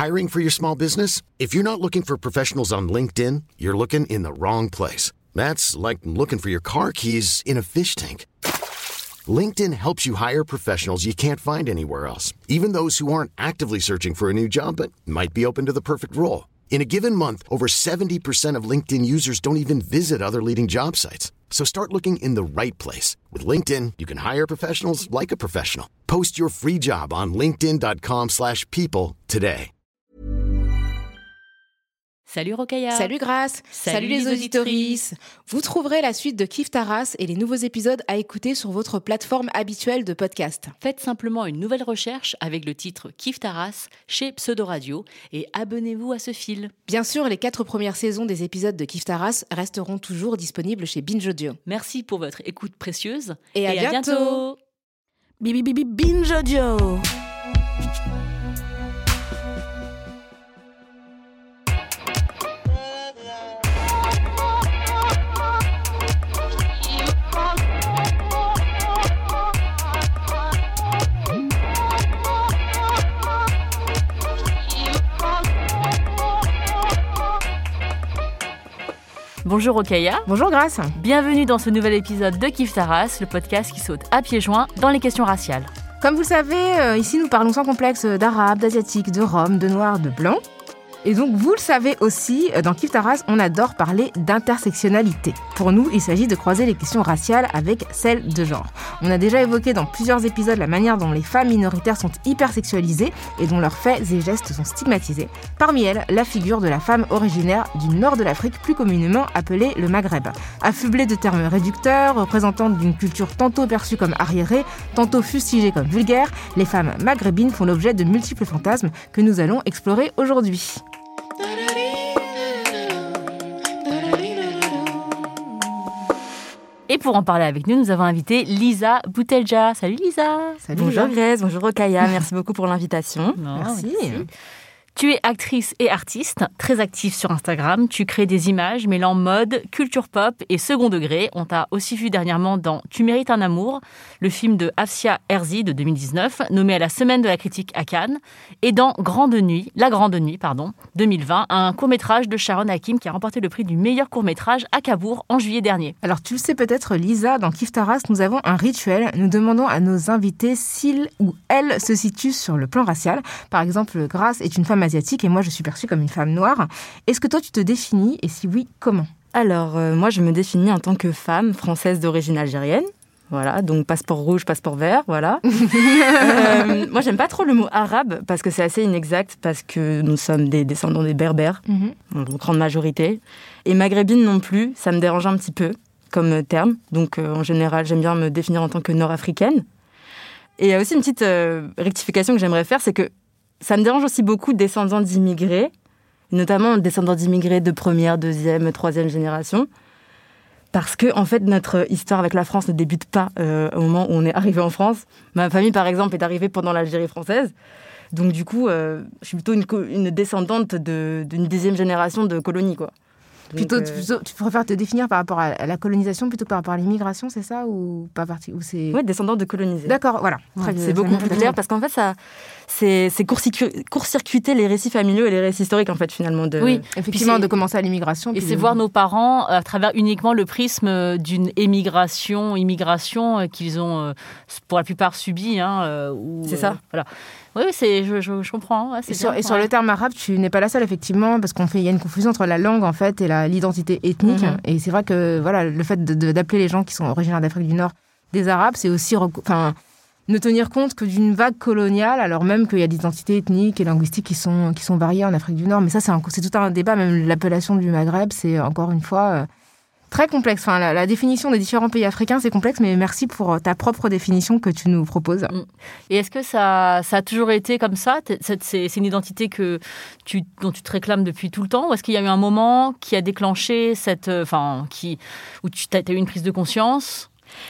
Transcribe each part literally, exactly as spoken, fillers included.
Hiring for your small business? If you're not looking for professionals on LinkedIn, you're looking in the wrong place. That's like looking for your car keys in a fish tank. LinkedIn helps you hire professionals you can't find anywhere else, even those who aren't actively searching for a new job but might be open to the perfect role. In a given month, over seventy percent of LinkedIn users don't even visit other leading job sites. So start looking in the right place. With LinkedIn, you can hire professionals like a professional. Post your free job on linkedin.com slash people today. Salut Rokhaya. Salut Grace. Salut, Salut les auditorices. Vous trouverez la suite de Kif Taras et les nouveaux épisodes à écouter sur votre plateforme habituelle de podcast. Faites simplement une nouvelle recherche avec le titre Kif Taras chez Pseudo Radio et abonnez-vous à ce fil. Bien sûr, les quatre premières saisons des épisodes de Kif Taras resteront toujours disponibles chez Binge Audio. Merci pour votre écoute précieuse et, et à, à bientôt. bientôt. Bibi bibi Binge Audio. Bonjour Rokhaya. Bonjour Grace. Bienvenue dans ce nouvel épisode de Kif Taras, le podcast qui saute à pieds joints dans les questions raciales. Comme vous le savez, euh, ici nous parlons sans complexe d'arabes, d'asiatiques, de roms, de noirs, de blancs. Et donc, vous le savez aussi, dans Kif Taras, on adore parler d'intersectionnalité. Pour nous, il s'agit de croiser les questions raciales avec celles de genre. On a déjà évoqué dans plusieurs épisodes la manière dont les femmes minoritaires sont hypersexualisées et dont leurs faits et gestes sont stigmatisés. Parmi elles, la figure de la femme originaire du nord de l'Afrique, plus communément appelée le Maghreb. Affublée de termes réducteurs, représentante d'une culture tantôt perçue comme arriérée, tantôt fustigée comme vulgaire, les femmes maghrébines font l'objet de multiples fantasmes que nous allons explorer aujourd'hui. Et pour en parler avec nous, nous avons invité Lisa Boutelja. Salut Lisa. Salut Bonjour Lisa. Grace, bonjour Rokhaya, merci beaucoup pour l'invitation. Non, Merci. merci. Tu es actrice et artiste, très active sur Instagram. Tu crées des images mêlant mode, culture pop et second degré. On t'a aussi vu dernièrement dans Tu mérites un amour, le film de Afsia Herzi de deux mille dix-neuf, nommé à la Semaine de la critique à Cannes, et dans Grande Nuit, La Grande Nuit, pardon, deux mille vingt, un court-métrage de Sharon Hakim qui a remporté le prix du meilleur court-métrage à Cabourg en juillet dernier. Alors tu le sais peut-être Lisa, dans Kif Taras, nous avons un rituel. Nous demandons à nos invités s'ils ou elles se situent sur le plan racial. Par exemple, Grace est une femme asiatique et moi je suis perçue comme une femme noire. Est-ce que toi tu te définis et si oui, comment ? Alors, euh, moi je me définis en tant que femme française d'origine algérienne. Voilà, donc passeport rouge, passeport vert, voilà. euh, moi j'aime pas trop le mot arabe parce que c'est assez inexact parce que nous sommes des descendants des berbères, Mm-hmm. en grande majorité. Et maghrébine non plus, ça me dérange un petit peu comme terme. Donc euh, en général, j'aime bien me définir en tant que nord-africaine. Et il y a aussi une petite euh, rectification que j'aimerais faire, c'est que ça me dérange aussi beaucoup descendants d'immigrés, notamment descendants d'immigrés de première, deuxième, troisième génération. Parce que, en fait, notre histoire avec la France ne débute pas euh, au moment où on est arrivé en France. Ma famille, par exemple, est arrivée pendant l'Algérie française. Donc, du coup, euh, je suis plutôt une, co- une descendante de, d'une dixième génération de colonie, quoi. Donc, Plutôt, euh, plutôt, tu préfères te définir par rapport à la colonisation plutôt que par rapport à l'immigration, c'est ça ou pas parti ou c'est... Ouais, descendante de colonisés. D'accord, voilà. Très bien, C'est beaucoup ça plus mérite clair raison. parce qu'en fait, ça, c'est, c'est court-circuiter, court-circuiter les récits familiaux et les récits historiques, en fait, finalement. De... Oui. Effectivement, Puis c'est- de commencer à l'immigration. Et puis c'est de- voir nos parents à travers uniquement le prisme d'une émigration, immigration euh, qu'ils ont euh, pour la plupart subie. Hein, euh, ou, C'est ça. euh, voilà. Oui, c'est, je, je, je comprends. Ouais, c'est Et, sur, bien, et sur ouais. le terme arabe, tu n'es pas la seule, effectivement, parce qu'on fait, il y a une confusion entre la langue, en fait, et la, l'identité ethnique. Mhm. Et c'est vrai que, voilà, le fait de, de- d'appeler les gens qui sont originaires d'Afrique du Nord des Arabes, c'est aussi, rec- enfin, ne tenir compte que d'une vague coloniale, alors même qu'il y a des identités ethniques et linguistiques qui sont, qui sont variées en Afrique du Nord. Mais ça, c'est, un, c'est tout un débat. Même l'appellation du Maghreb, c'est encore une fois euh, très complexe. Enfin, la, la définition des différents pays africains, c'est complexe, mais merci pour ta propre définition que tu nous proposes. Et est-ce que ça, ça a toujours été comme ça ? C'est, c'est, c'est une identité que tu, dont tu te réclames depuis tout le temps ? Ou est-ce qu'il y a eu un moment qui a déclenché cette... Enfin, qui, où tu as eu une prise de conscience ?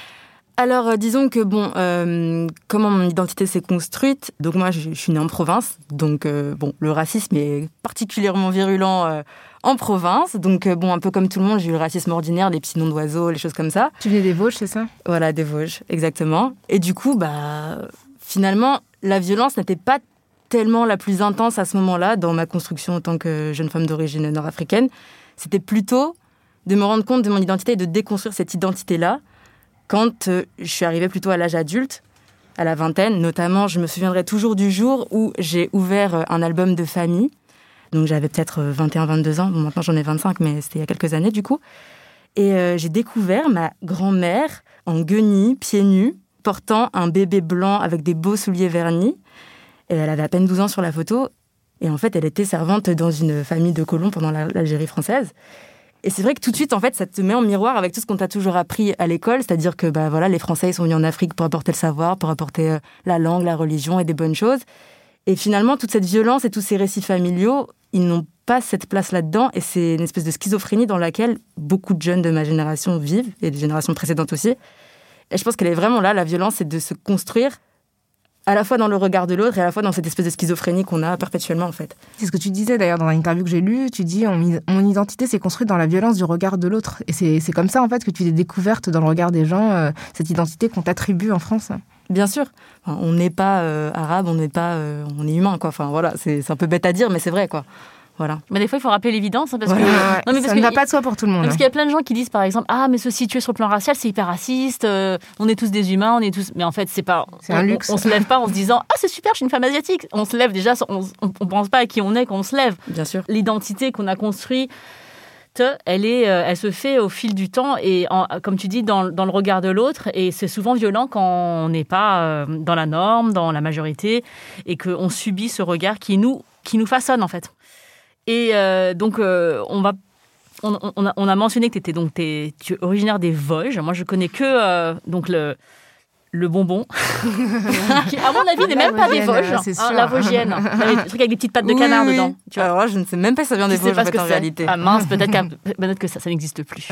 Alors, euh, disons que, bon, euh, comment mon identité s'est construite. Donc, moi, je, je suis née en province. Donc, euh, bon, le racisme est particulièrement virulent euh, en province. Donc, euh, bon, un peu comme tout le monde, j'ai eu le racisme ordinaire, les petits noms d'oiseaux, les choses comme ça. Tu venais des Vosges, c'est ça ? Voilà, des Vosges, exactement. Et du coup, bah, finalement, la violence n'était pas tellement la plus intense à ce moment-là, dans ma construction en tant que jeune femme d'origine nord-africaine. C'était plutôt de me rendre compte de mon identité et de déconstruire cette identité-là quand euh, je suis arrivée plutôt à l'âge adulte, à la vingtaine. Notamment, je me souviendrai toujours du jour où j'ai ouvert un album de famille. Donc j'avais peut-être vingt et un vingt-deux ans. Bon, maintenant j'en ai vingt-cinq, mais c'était il y a quelques années du coup. Et euh, j'ai découvert ma grand-mère en guenilles, pieds nus, portant un bébé blanc avec des beaux souliers vernis. Et elle avait à peine douze ans sur la photo. Et en fait, elle était servante dans une famille de colons pendant la, l'Algérie française. Et c'est vrai que tout de suite, en fait, ça te met en miroir avec tout ce qu'on t'a toujours appris à l'école. C'est-à-dire que bah, voilà, les Français ils sont venus en Afrique pour apporter le savoir, pour apporter euh, la langue, la religion et des bonnes choses. Et finalement, toute cette violence et tous ces récits familiaux, ils n'ont pas cette place là-dedans. Et c'est une espèce de schizophrénie dans laquelle beaucoup de jeunes de ma génération vivent, et des générations précédentes aussi. Et je pense qu'elle est vraiment là, la violence, c'est de se construire à la fois dans le regard de l'autre et à la fois dans cette espèce de schizophrénie qu'on a perpétuellement, en fait. C'est ce que tu disais d'ailleurs dans l'interview que j'ai lue. Tu dis « Mon identité s'est construite dans la violence du regard de l'autre ». Et c'est, c'est comme ça, en fait, que tu t'es découverte dans le regard des gens, euh, cette identité qu'on t'attribue en France. Bien sûr. Enfin, on n'est pas euh, arabe, on n'est pas... Euh, on est humain, quoi. Enfin, voilà, c'est, c'est un peu bête à dire, mais c'est vrai, quoi. Voilà. Mais des fois, il faut rappeler l'évidence. Hein, parce ouais, que, ouais. non, mais parce ça que, ne va pas de soi pour tout le monde. Parce hein. qu'il y a plein de gens qui disent, par exemple, ah, mais se situer sur le plan racial, c'est hyper raciste. Euh, on est tous des humains, on est tous. Mais en fait, c'est pas. C'est on, un luxe. On, on se lève pas en se disant, ah, c'est super, je suis une femme asiatique. On se lève déjà, on, on, on pense pas à qui on est quand on se lève. Bien sûr. L'identité qu'on a construite, elle est, elle se fait au fil du temps et, en, comme tu dis, dans, dans le regard de l'autre. Et c'est souvent violent quand on n'est pas dans la norme, dans la majorité, et qu'on subit ce regard qui nous, qui nous façonne, en fait. Et euh, donc, euh, on, va, on, on, a, on a mentionné que t'étais, donc, t'es, tu es originaire des Vosges. Moi, je connais que euh, donc le, le bonbon, qui, à mon avis, n'est même pas des Vosges. Hein, la Vosgienne. Le truc avec des petites pattes de oui, canard oui. dedans. Tu vois. Alors là, je ne sais même pas si ça vient des Vosges, en fait, en réalité. Ah mince, peut-être, peut-être que ça, ça n'existe plus.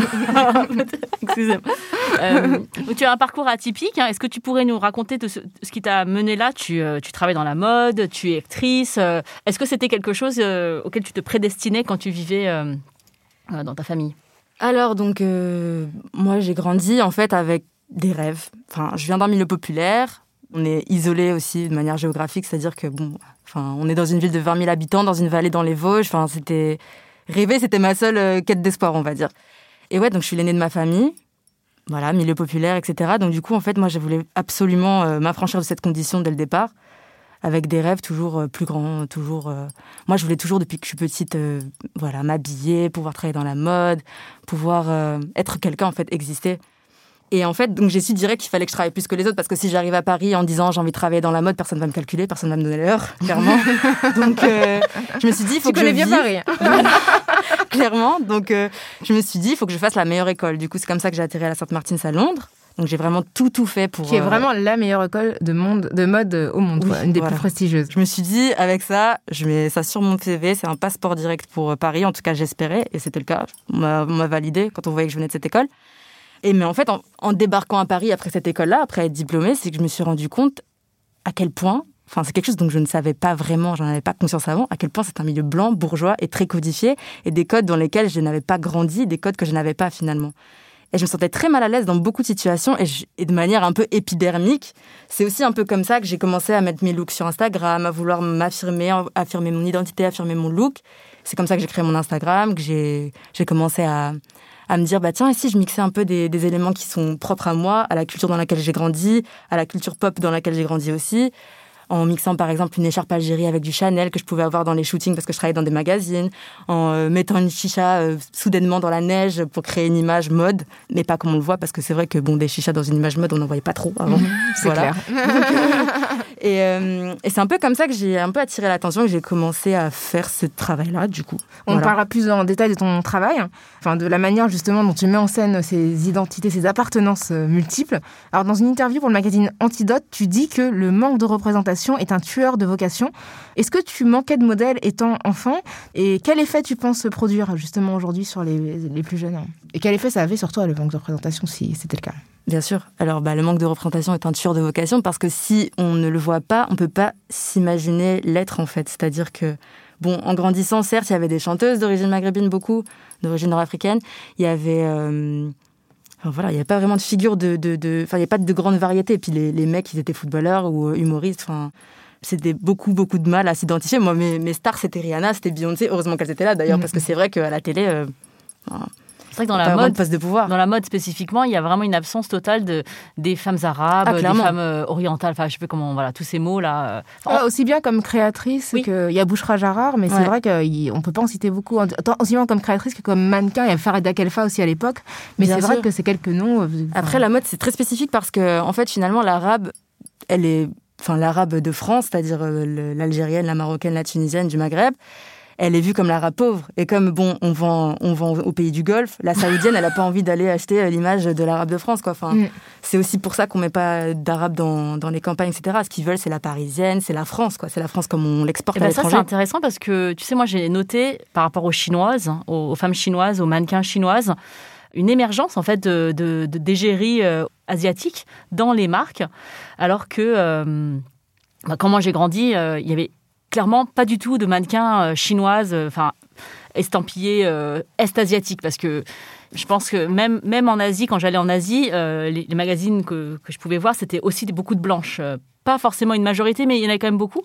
Excusez-moi. Euh, donc, tu as un parcours atypique. Hein. Est-ce que tu pourrais nous raconter de ce, ce qui t'a mené là ? tu, euh, tu travailles dans la mode, tu es actrice. Euh, est-ce que c'était quelque chose euh, auquel tu te prédestinais quand tu vivais euh, euh, dans ta famille ? Alors, donc, euh, moi, j'ai grandi, en fait, avec des rêves. Enfin, je viens d'un milieu populaire. On est isolé aussi de manière géographique, c'est-à-dire que, bon, enfin, on est dans une ville de vingt mille habitants, dans une vallée dans les Vosges. Enfin, c'était... Rêver, c'était ma seule euh, quête d'espoir, on va dire. Et ouais, donc je suis l'aînée de ma famille. Voilà, milieu populaire, et cetera. Donc du coup, en fait, moi, je voulais absolument euh, m'affranchir de cette condition dès le départ, avec des rêves toujours euh, plus grands, toujours... Euh... Moi, je voulais toujours, depuis que je suis petite, euh, voilà, m'habiller, pouvoir travailler dans la mode, pouvoir euh, être quelqu'un, en fait, exister. Et en fait, donc j'ai su direct qu'il fallait que je travaille plus que les autres, parce que si j'arrive à Paris en disant j'ai envie de travailler dans la mode, personne ne va me calculer, personne ne va me donner l'heure, clairement. Donc euh, je me suis dit, il faut tu que je connais bien Paris. Clairement. Donc euh, je me suis dit, il faut que je fasse la meilleure école. Du coup, c'est comme ça que j'ai atterri à la Saint-Martin's à Londres. Donc j'ai vraiment tout, tout fait pour... Qui est vraiment euh... la meilleure école de, monde, de mode au monde, oui, quoi, une des voilà. plus prestigieuses. Je me suis dit, avec ça, je mets ça sur mon C V, c'est un passeport direct pour Paris, en tout cas j'espérais, et c'était le cas. On m'a, on m'a validé quand on voyait que je venais de cette école. Et mais en fait, en, en débarquant à Paris après cette école-là, après être diplômée, c'est que je me suis rendu compte à quel point, enfin c'est quelque chose dont je ne savais pas vraiment, j'en avais pas conscience avant, à quel point c'est un milieu blanc, bourgeois et très codifié, et des codes dans lesquels je n'avais pas grandi, des codes que je n'avais pas finalement. Et je me sentais très mal à l'aise dans beaucoup de situations, et, je, et de manière un peu épidermique. C'est aussi un peu comme ça que j'ai commencé à mettre mes looks sur Instagram, à vouloir m'affirmer, affirmer mon identité, affirmer mon look. C'est comme ça que j'ai créé mon Instagram, que j'ai, j'ai commencé à... à me dire, bah tiens, ici, je mixais un peu des, des éléments qui sont propres à moi, à la culture dans laquelle j'ai grandi, à la culture pop dans laquelle j'ai grandi aussi, en mixant, par exemple, une écharpe Algérie avec du Chanel que je pouvais avoir dans les shootings parce que je travaillais dans des magazines, en euh, mettant une chicha euh, soudainement dans la neige pour créer une image mode, mais pas comme on le voit, parce que c'est vrai que, bon, des chichas dans une image mode, on n'en voyait pas trop avant. Mmh, c'est voilà. clair. Donc, euh, et, euh, et c'est un peu comme ça que j'ai un peu attiré l'attention, que j'ai commencé à faire ce travail-là, du coup. On voilà. parlera plus en détail de ton travail, enfin de la manière justement dont tu mets en scène ces identités, ces appartenances multiples. Alors dans une interview pour le magazine Antidote, tu dis que le manque de représentation est un tueur de vocation. Est-ce que tu manquais de modèles étant enfant ? Et quel effet tu penses se produire justement aujourd'hui sur les, les plus jeunes ? Et quel effet ça avait sur toi, le manque de représentation, si c'était le cas ? Bien sûr. Alors, bah, le manque de représentation est un tueur de vocation parce que si on ne le voit pas, on ne peut pas s'imaginer l'être, en fait. C'est-à-dire que, bon, en grandissant, certes, il y avait des chanteuses d'origine maghrébine, beaucoup, d'origine nord-africaine. Il y avait... Euh... Enfin, voilà, il n'y avait pas vraiment de figure de... de, de... Enfin, il n'y avait pas de grande variété. Et puis, les, les mecs, ils étaient footballeurs ou humoristes. Enfin, c'était beaucoup, beaucoup de mal à s'identifier. Moi, mes, mes stars, c'était Rihanna, c'était Beyoncé. Heureusement qu'elles étaient là, d'ailleurs, mmh. parce que c'est vrai qu'à la télé... Euh, c'est vrai que dans la, mode, de pouvoir. dans la mode spécifiquement, il y a vraiment une absence totale de, des femmes arabes, ah, des femmes euh, orientales, enfin je sais pas comment, voilà, tous ces mots-là. Enfin, ah, aussi bien comme créatrice, oui. qu'il y a Bouchra Jarrar, mais ouais. c'est vrai qu'on ne peut pas en citer beaucoup, aussi bien comme créatrice que comme mannequin. Il y a Farida Khelfa aussi à l'époque, mais bien c'est sûr. Vrai que c'est quelques noms. Euh, Après, la mode, c'est très spécifique parce que, en fait, finalement, l'arabe, elle est, enfin l'arabe de France, c'est-à-dire euh, l'algérienne, la marocaine, la tunisienne, du Maghreb, elle est vue comme l'arabe pauvre. Et comme, bon, on vend, on vend au pays du Golfe, la saoudienne, elle n'a pas envie d'aller acheter l'image de l'arabe de France, quoi. Enfin, mm. c'est aussi pour ça qu'on ne met pas d'arabe dans, dans les campagnes, et cetera. Ce qu'ils veulent, c'est la parisienne, c'est la France, quoi. C'est la France comme on l'exporte à ben l'étranger. Ça, c'est intéressant parce que, tu sais, moi, j'ai noté, par rapport aux chinoises, aux, aux femmes chinoises, aux mannequins chinoises, une émergence, en fait, de, de, de, d'égérie euh, asiatique dans les marques, alors que, euh, bah, quand moi j'ai grandi, euh, il y avait clairement pas du tout de mannequins euh, chinoises, enfin euh, estampillées euh, est-asiatiques, parce que je pense que même, même en Asie, quand j'allais en Asie, euh, les, les magazines que, que je pouvais voir, c'était aussi beaucoup de blanches. Euh, pas forcément une majorité, mais il y en avait quand même beaucoup.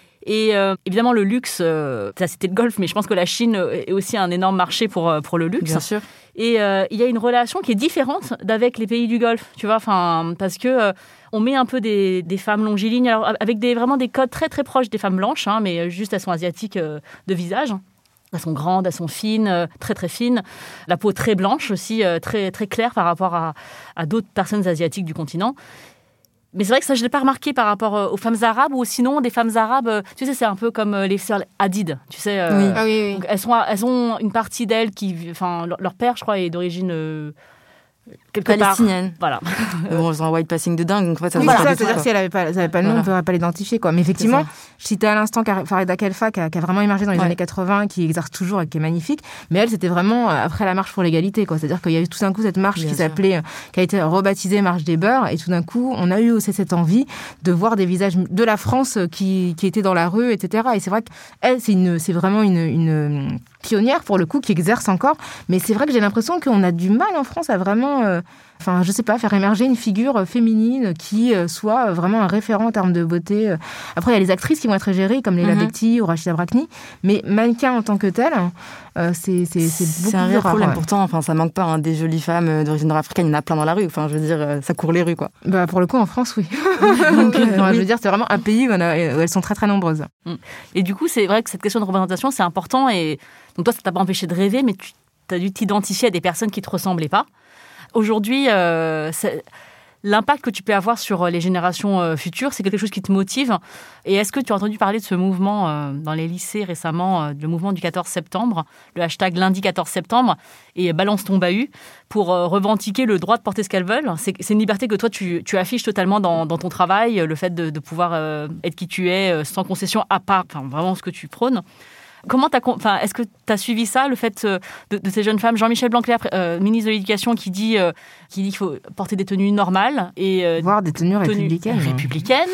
Et euh, évidemment, le luxe, euh, ça c'était le Golfe, mais je pense que la Chine est aussi un énorme marché pour, pour le luxe. Bien sûr. Et euh, il y a une relation qui est différente d'avec les pays du Golfe, tu vois, enfin, parce que euh, on met un peu des, des femmes longilignes, alors avec des, vraiment des codes très très proches des femmes blanches, hein, mais juste elles sont asiatiques euh, de visage. Elles sont grandes, elles sont fines, euh, très très fines. La peau très blanche aussi, euh, très très claire par rapport à, à d'autres personnes asiatiques du continent. Mais c'est vrai que ça, je ne l'ai pas remarqué par rapport aux femmes arabes, ou sinon, des femmes arabes, tu sais, c'est un peu comme les sœurs Hadid, tu sais. Euh, oui. Ah oui, oui. Donc elles, sont, elles ont une partie d'elles qui... Enfin, leur, leur père, je crois, est d'origine... Euh, quelque palestinienne. Part. Voilà. Bon, c'est un white passing de dingue, donc en fait, ça oui, se ça, voit c'est-à-dire que si elle n'avait pas, pas le nom, voilà. on ne pourrait pas l'identifier, quoi. Mais effectivement, je citais à l'instant Farida Khelfa, qui a, qui a vraiment émergé dans les ouais. années quatre-vingts, qui exerce toujours et qui est magnifique. Mais elle, c'était vraiment après la marche pour l'égalité, quoi. C'est-à-dire qu'il y a eu tout d'un coup cette marche Bien qui sûr. s'appelait, qui a été rebaptisée Marche des Beurs, et tout d'un coup, on a eu aussi cette envie de voir des visages de la France qui, qui étaient dans la rue, et cetera. Et c'est vrai qu'elle, c'est, une, c'est vraiment une, une pionnière, pour le coup, qui exerce encore. Mais c'est vrai que j'ai l'impression qu'on a du mal en France à vraiment... Euh, Enfin, je sais pas, faire émerger une figure féminine qui soit vraiment un référent en termes de beauté. Après, il y a les actrices qui vont être égérées, comme Leila mm-hmm. Bekti ou Rachida Brakni, mais mannequin en tant que tel, euh, c'est, c'est, c'est beaucoup c'est un plus vrai rare. problème. Ouais. Pourtant, enfin, ça manque pas hein, des jolies femmes d'origine nord-africaine, il y en a plein dans la rue. Enfin, je veux dire, ça court les rues, quoi. Bah, pour le coup, en France, oui. Donc, euh, oui. Je veux dire, c'est vraiment un pays où, on a, où elles sont très, très nombreuses. Et du coup, c'est vrai que cette question de représentation, c'est important. Et donc, toi, ça t'a pas empêché de rêver, mais tu as dû t'identifier à des personnes qui te ressemblaient pas. Aujourd'hui, euh, l'impact que tu peux avoir sur les générations euh, futures, c'est quelque chose qui te motive. Et est-ce que tu as entendu parler de ce mouvement euh, dans les lycées récemment, euh, le mouvement du quatorze septembre, le hashtag lundi quatorze septembre, et balance ton bahut, pour euh, revendiquer le droit de porter ce qu'elles veulent. C'est, c'est une liberté que toi, tu, tu affiches totalement dans, dans ton travail, le fait de, de pouvoir euh, être qui tu es, euh, sans concession, à part enfin, vraiment ce que tu prônes. Comment t'as, enfin, est-ce que tu as suivi ça, le fait de, de ces jeunes femmes, Jean-Michel Blanquer, euh, ministre de l'Éducation, qui dit, euh, qui dit qu'il faut porter des tenues normales et euh, voire des tenues, tenues républicaines. républicaines.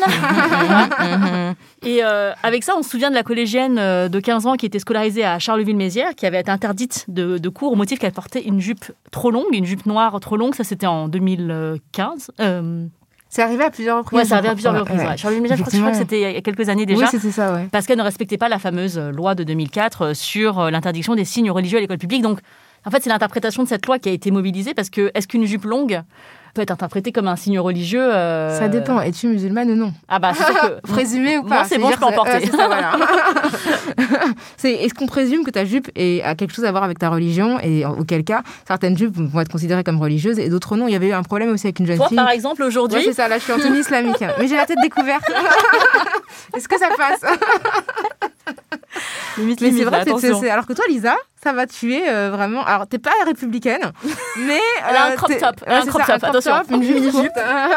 Et euh, avec ça, on se souvient de la collégienne de quinze ans qui était scolarisée à Charleville-Mézières, qui avait été interdite de, de cours au motif qu'elle portait une jupe trop longue, une jupe noire trop longue. Ça, c'était en deux mille quinze. Euh, C'est arrivé à plusieurs reprises. Oui, c'est arrivé à plusieurs reprises. Ouais. Ouais. Charleville-Mézières, je crois, je crois que c'était il y a quelques années déjà. Oui, c'était ça, ouais. Parce qu'elle ne respectait pas la fameuse loi de deux mille quatre sur l'interdiction des signes religieux à l'école publique. Donc, en fait, c'est l'interprétation de cette loi qui a été mobilisée parce que est-ce qu'une jupe longue peut être interprétée comme un signe religieux euh... Ça dépend. Es-tu musulmane ou non? Ah bah, c'est ça que... Présumé ou pas? Non, c'est, c'est bon, je peux en porter. Euh, c'est ça, voilà. c'est, est-ce qu'on présume que ta jupe est, a quelque chose à voir avec ta religion? Et auquel cas, certaines jupes vont être considérées comme religieuses et d'autres non. Il y avait eu un problème aussi avec une jeune Toi, fille. Par exemple, aujourd'hui... Ouais, c'est ça, là, je suis en tenue islamique. Mais j'ai la tête découverte. Est-ce que ça passe? Limite, mais limite, c'est vrai là, que c'est, c'est... Alors que toi, Lisa, ça va tuer euh, vraiment... Alors, t'es pas républicaine, mais... Euh, Elle a un crop top. Elle a un crop top, attention. Top, une mini-jupe.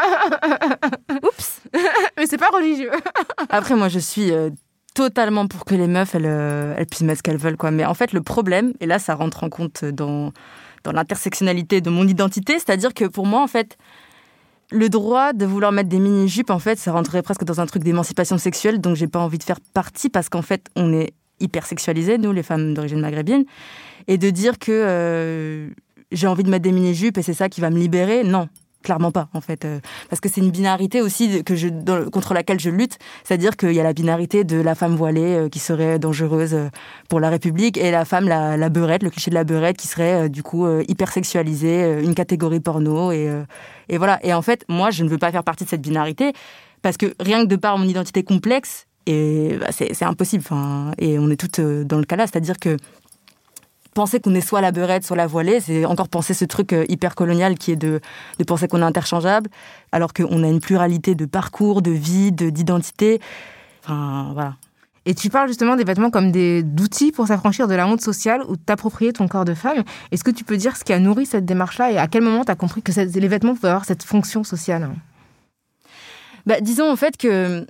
Oups. Mais c'est pas religieux. Après, moi, je suis... Euh... totalement pour que les meufs, elles, euh, elles puissent mettre ce qu'elles veulent, quoi. Mais en fait, le problème, et là, ça rentre en compte dans, dans l'intersectionnalité de mon identité, c'est-à-dire que pour moi, en fait, le droit de vouloir mettre des mini-jupes, en fait, ça rentrerait presque dans un truc d'émancipation sexuelle, donc j'ai pas envie de faire partie, parce qu'en fait, on est hyper sexualisées, nous, les femmes d'origine maghrébine, et de dire que euh, j'ai envie de mettre des mini-jupes et c'est ça qui va me libérer, non. Clairement pas, en fait. Euh, parce que c'est une binarité aussi que je, dans, contre laquelle je lutte. C'est-à-dire qu'il y a la binarité de la femme voilée euh, qui serait dangereuse euh, pour la République et la femme, la, la beurette, le cliché de la beurette qui serait euh, du coup euh, hyper sexualisée, euh, une catégorie porno. Et, euh, et voilà. Et en fait, moi, je ne veux pas faire partie de cette binarité parce que rien que de par mon identité complexe, et, bah, c'est, c'est impossible. Enfin, et on est toutes euh, dans le cas là. C'est-à-dire que penser qu'on est soit la beurette, soit la voilée, c'est encore penser ce truc hyper colonial qui est de, de penser qu'on est interchangeable, alors qu'on a une pluralité de parcours, de vie, de, d'identité. Enfin, voilà. Et tu parles justement des vêtements comme des, d'outils pour s'affranchir de la honte sociale ou t'approprier ton corps de femme. Est-ce que tu peux dire ce qui a nourri cette démarche-là et à quel moment tu as compris que cette, les vêtements pouvaient avoir cette fonction sociale ? Bah, disons en fait que...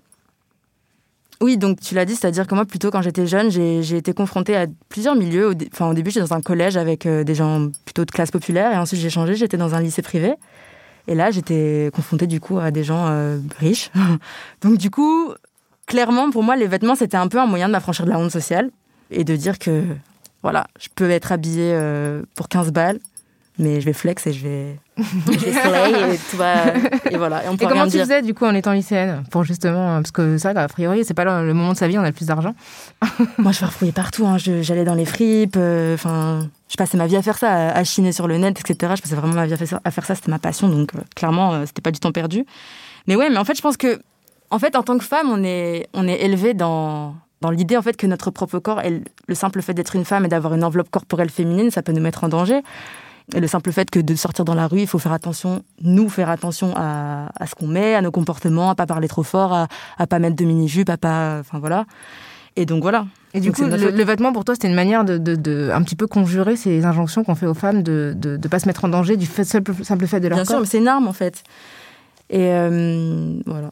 Oui, donc tu l'as dit, c'est-à-dire que moi, plutôt quand j'étais jeune, j'ai, j'ai été confrontée à plusieurs milieux. Au, dé- enfin, au début, j'étais dans un collège avec euh, des gens plutôt de classe populaire, et ensuite j'ai changé, j'étais dans un lycée privé. Et là, j'étais confrontée du coup à des gens euh, riches. Donc du coup, clairement, pour moi, les vêtements, c'était un peu un moyen de m'affranchir de la honte sociale et de dire que, voilà, je peux être habillée euh, pour quinze balles, mais je vais flex et je vais, je vais slay et tout va, et voilà. Et, on peut et comment rien tu dire. faisais du coup en étant lycéenne pour justement, parce que ça, a priori, c'est pas le, le moment de sa vie où on a le plus d'argent. Moi, je farfouillais partout. Hein. Je, j'allais dans les fripes. Enfin, euh, je passais ma vie à faire ça, à, à chiner sur le net, et cetera. Je passais vraiment ma vie à faire ça. À faire ça c'était ma passion, donc euh, clairement, euh, c'était pas du temps perdu. Mais ouais, mais en fait, je pense que, en fait, en tant que femme, on est, on est élevé dans dans l'idée en fait que notre propre corps, elle, le simple fait d'être une femme et d'avoir une enveloppe corporelle féminine, ça peut nous mettre en danger. Et le simple fait que de sortir dans la rue, il faut faire attention, nous faire attention à, à ce qu'on met, à nos comportements, à pas parler trop fort, à, à pas mettre de mini-jupe, à pas, enfin voilà. Et donc voilà. Et du donc, coup, le, le vêtement pour toi, c'était une manière de, de, de un petit peu conjurer ces injonctions qu'on fait aux femmes de de, de pas se mettre en danger du fait, simple, simple fait de leur Bien corps. sûr, mais c'est une arme en fait. Et euh, voilà.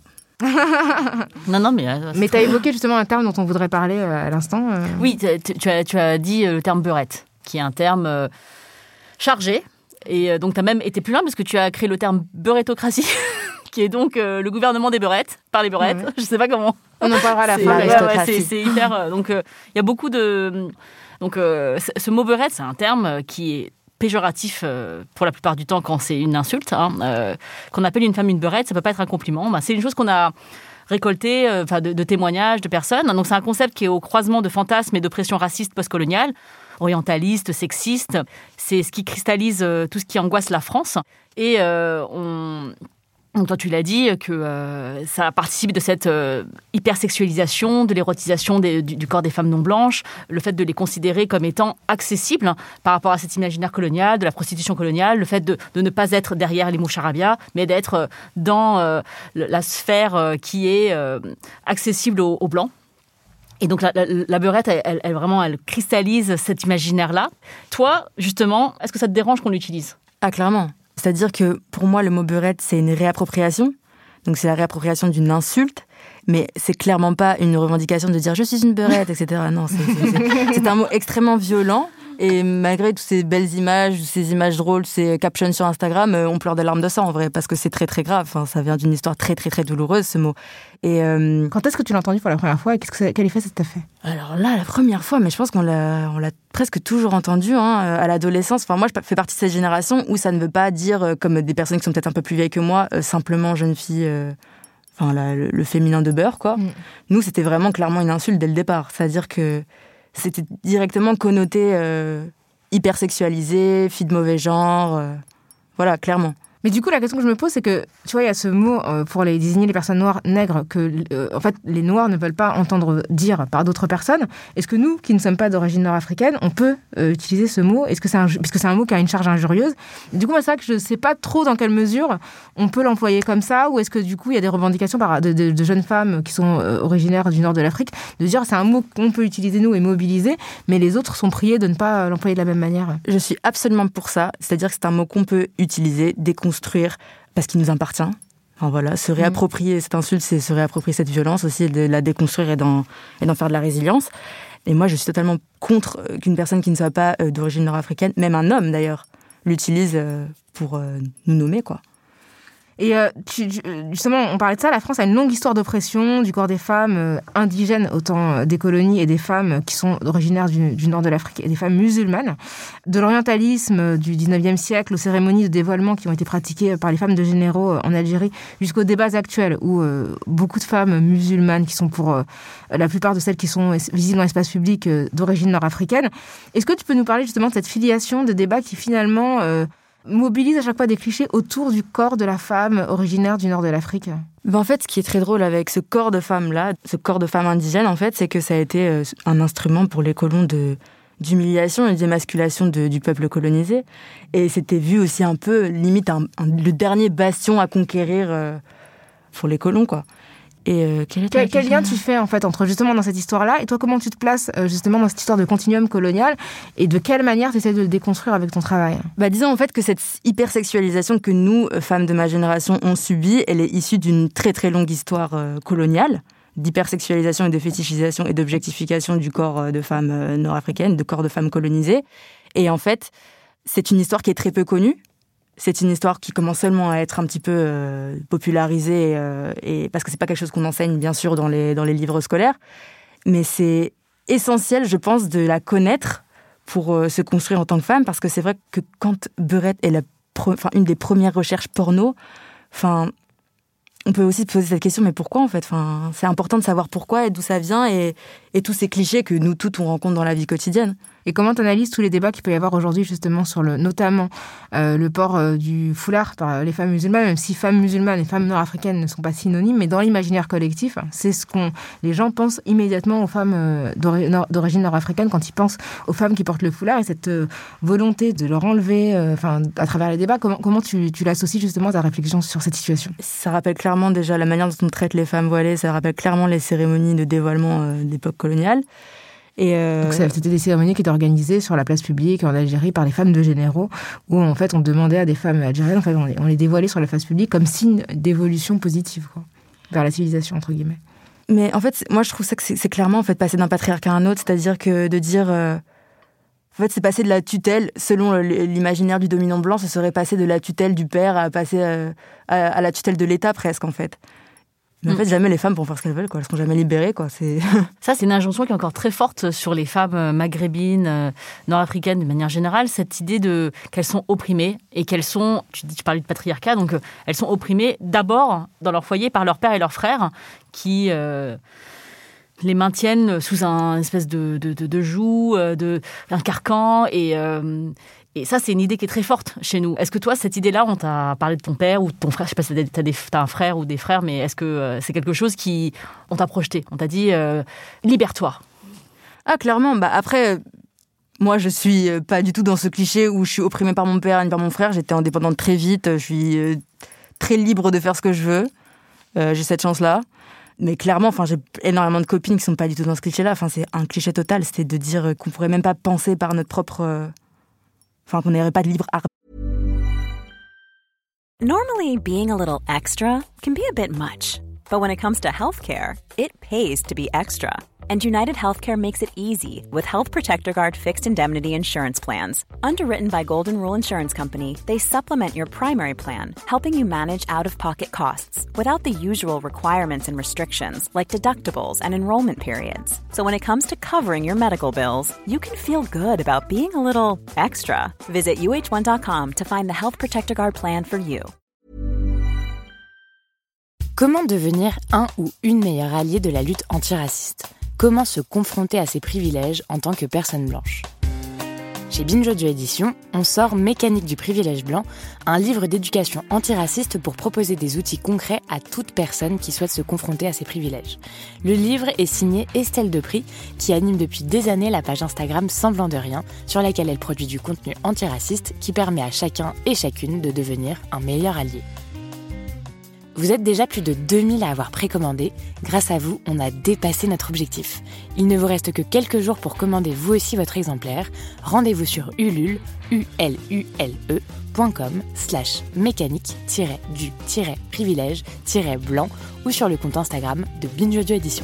non, non, mais... Euh, mais tu as évoqué justement un terme dont on voudrait parler euh, à l'instant. Euh... Oui, tu, tu, as, tu as dit le terme beurette, qui est un terme... Euh, chargé. Et euh, donc, tu as même été plus loin parce que tu as créé le terme beurettocratie, qui est donc euh, le gouvernement des beurettes, par les beurettes. Ouais. Je sais pas comment. On en parlera à la c'est, fin. Ouais, ouais, c'est, c'est hyper. Euh, donc, il euh, y a beaucoup de. Donc, euh, ce mot beurette, c'est un terme qui est péjoratif euh, pour la plupart du temps quand c'est une insulte. Hein, euh, qu'on appelle une femme une beurette, ça peut pas être un compliment. Ben, c'est une chose qu'on a récolté euh, de, de témoignages de personnes. Donc, c'est un concept qui est au croisement de fantasmes et d'oppression raciste postcoloniale, orientaliste, sexiste. C'est ce qui cristallise euh, tout ce qui angoisse la France. Et euh, on... Donc, toi, tu l'as dit, que euh, ça participe de cette euh, hypersexualisation, de l'érotisation des, du, du corps des femmes non blanches, le fait de les considérer comme étant accessibles hein, par rapport à cet imaginaire colonial, de la prostitution coloniale, le fait de, de ne pas être derrière les moucharabia, mais d'être dans euh, la sphère euh, qui est euh, accessible aux, aux Blancs. Et donc, la, la, la beurette, elle, elle, elle, vraiment, elle cristallise cet imaginaire-là. Toi, justement, est-ce que ça te dérange qu'on l'utilise ? Ah, clairement. C'est-à-dire que, pour moi, le mot beurette, c'est une réappropriation. Donc, c'est la réappropriation d'une insulte. Mais c'est clairement pas une revendication de dire « je suis une beurette », et cetera. Non, c'est, c'est, c'est, c'est un mot extrêmement violent. Et malgré toutes ces belles images, ces images drôles, ces captions sur Instagram, on pleure des larmes de sang, en vrai, parce que c'est très, très grave. Enfin, ça vient d'une histoire très, très, très douloureuse, ce mot. Et euh... Quand est-ce que tu l'as entendu pour la première fois et qu'est-ce que ça, quel effet ça t'a fait ? Alors là, la première fois, mais je pense qu'on l'a, on l'a presque toujours entendu hein, à l'adolescence. Enfin, moi, je fais partie de cette génération où ça ne veut pas dire, comme des personnes qui sont peut-être un peu plus vieilles que moi, euh, simplement jeune fille... Euh... Enfin, la, le, le féminin de beurre, quoi. Mmh. Nous, c'était vraiment clairement une insulte dès le départ. C'est-à-dire que c'était directement connoté euh, hypersexualisé, fille de mauvais genre. Euh, voilà, clairement. Mais du coup, la question que je me pose, c'est que, tu vois, il y a ce mot euh, pour les désigner les personnes noires nègres que, euh, en fait, les noirs ne veulent pas entendre dire par d'autres personnes. Est-ce que nous, qui ne sommes pas d'origine nord-africaine, on peut euh, utiliser ce mot ? Est-ce que c'est un, puisque c'est un mot qui a une charge injurieuse. Et du coup, moi, c'est vrai que je ne sais pas trop dans quelle mesure on peut l'employer comme ça, ou est-ce que, du coup, il y a des revendications par, de, de, de jeunes femmes qui sont euh, originaires du nord de l'Afrique, de dire c'est un mot qu'on peut utiliser, nous, et mobiliser, mais les autres sont priés de ne pas l'employer de la même manière. Je suis absolument pour ça. C'est-à-dire que c'est un mot qu'on peut utiliser, déconstruire, parce qu'il nous appartient. Enfin, voilà, se réapproprier mmh. cette insulte, c'est se réapproprier cette violence aussi, de la déconstruire et d'en, et d'en faire de la résilience. Et moi, je suis totalement contre qu'une personne qui ne soit pas euh, d'origine nord-africaine, même un homme d'ailleurs, l'utilise euh, pour euh, nous nommer, quoi. Et euh, tu, justement, on parlait de ça, la France a une longue histoire d'oppression du corps des femmes euh, indigènes, autant des colonies, et des femmes qui sont originaires du, du nord de l'Afrique, et des femmes musulmanes. De l'orientalisme du dix-neuvième siècle aux cérémonies de dévoilement qui ont été pratiquées par les femmes de généraux en Algérie, jusqu'aux débats actuels où euh, beaucoup de femmes musulmanes, qui sont pour euh, la plupart de celles qui sont visibles dans l'espace public euh, d'origine nord-africaine. Est-ce que tu peux nous parler justement de cette filiation de débats qui finalement... Euh, mobilise à chaque fois des clichés autour du corps de la femme originaire du nord de l'Afrique? Ben en fait, ce qui est très drôle avec ce corps de femme-là, ce corps de femme indigène, en fait, c'est que ça a été un instrument pour les colons de, d'humiliation et d'émasculation de, du peuple colonisé. Et c'était vu aussi un peu, limite, un, un, le dernier bastion à conquérir euh, pour les colons, quoi. Et euh, quel, quel, quel lien tu fais en fait entre justement dans cette histoire-là et toi, comment tu te places euh, justement dans cette histoire de continuum colonial et de quelle manière tu essaies de le déconstruire avec ton travail? Bah disons en fait que cette hypersexualisation que nous, femmes de ma génération, on subit, elle est issue d'une très très longue histoire euh, coloniale d'hypersexualisation et de fétichisation et d'objectification du corps de femmes euh, nord-africaines, de corps de femmes colonisées. Et en fait, c'est une histoire qui est très peu connue. C'est une histoire qui commence seulement à être un petit peu euh, popularisée, euh, et, parce que c'est pas quelque chose qu'on enseigne, bien sûr, dans les, dans les livres scolaires. Mais c'est essentiel, je pense, de la connaître pour euh, se construire en tant que femme, parce que c'est vrai que quand Beurette est la pre- une des premières recherches porno, on peut aussi se poser cette question, mais pourquoi, en fait? Enfin, c'est important de savoir pourquoi et d'où ça vient, et, et tous ces clichés que nous toutes, on rencontre dans la vie quotidienne. Et comment tu analyses tous les débats qu'il peut y avoir aujourd'hui justement sur le, notamment euh, le port euh, du foulard par les femmes musulmanes, même si femmes musulmanes et femmes nord-africaines ne sont pas synonymes, mais dans l'imaginaire collectif, c'est ce qu'on les gens pensent immédiatement aux femmes euh, d'ori- nord, d'origine nord-africaine quand ils pensent aux femmes qui portent le foulard, et cette euh, volonté de leur enlever, enfin, euh, à travers les débats, comment, comment tu, tu l'associes justement à ta réflexion sur cette situation? Ça rappelle clairement déjà la manière dont on traite les femmes voilées, ça rappelle clairement les cérémonies de dévoilement euh, d'époque coloniale. Et euh... Donc c'était des cérémonies qui étaient organisées sur la place publique en Algérie par les femmes de généraux, où en fait on demandait à des femmes algériennes, en fait on les, on les dévoilait sur la place publique comme signe d'évolution positive, quoi, vers la civilisation entre guillemets. Mais en fait, moi je trouve ça que c'est, c'est clairement en fait passer d'un patriarcat à un autre, c'est-à-dire que de dire, euh... en fait c'est passer de la tutelle, selon l'imaginaire du dominant blanc, ce serait passer de la tutelle du père à passer euh, à, à la tutelle de l'État presque en fait. Mais en fait, jamais les femmes pourront faire ce qu'elles veulent, quoi. Elles seront jamais libérées, quoi. C'est... Ça, c'est une injonction qui est encore très forte sur les femmes maghrébines, nord-africaines de manière générale, cette idée de qu'elles sont opprimées et qu'elles sont, tu, dis, tu parlais de patriarcat, donc euh, elles sont opprimées d'abord dans leur foyer par leur père et leurs frères qui euh, les maintiennent sous un espèce de, de, de, de joug, de, un carcan et... Euh, Et ça, c'est une idée qui est très forte chez nous. Est-ce que toi, cette idée-là, on t'a parlé de ton père ou de ton frère, je ne sais pas si t'as, des, t'as un frère ou des frères, mais est-ce que euh, c'est quelque chose qui... On t'a projeté, on t'a dit euh, « libère-toi ». Ah, clairement. Bah, après, moi, je suis pas du tout dans ce cliché où je suis opprimée par mon père ni par mon frère. J'étais indépendante très vite, je suis euh, très libre de faire ce que je veux. Euh, j'ai cette chance-là. Mais clairement, enfin, j'ai énormément de copines qui sont pas du tout dans ce cliché-là. Enfin, c'est un cliché total, c'était de dire qu'on pourrait même pas penser par notre propre... Euh... Enfin, qu'on n'aurait pas de libre arbitre. Normally, being a little extra can be a bit much. But when it comes to healthcare, it pays to be extra. And United Healthcare makes it easy with Health Protector Guard fixed indemnity insurance plans. Underwritten by Golden Rule Insurance Company, they supplement your primary plan, helping you manage out-of-pocket costs without the usual requirements and restrictions like deductibles and enrollment periods. So when it comes to covering your medical bills, you can feel good about being a little extra. Visit U H one dot com to find the Health Protector Guard plan for you. Comment devenir un ou une meilleure alliée de la lutte antiraciste ? Comment se confronter à ses privilèges en tant que personne blanche ? Chez Binge Audio Édition, on sort Mécanique du privilège blanc, un livre d'éducation antiraciste pour proposer des outils concrets à toute personne qui souhaite se confronter à ses privilèges. Le livre est signé Estelle Depris, qui anime depuis des années la page Instagram Semblant de Rien, sur laquelle elle produit du contenu antiraciste qui permet à chacun et chacune de devenir un meilleur allié. Vous êtes déjà plus de deux mille à avoir précommandé. Grâce à vous, on a dépassé notre objectif. Il ne vous reste que quelques jours pour commander vous aussi votre exemplaire. Rendez-vous sur Ulule, U L U L E, point com, slash mécanique, du, privilège, blanc, ou sur le compte Instagram de Binge Audio Édition.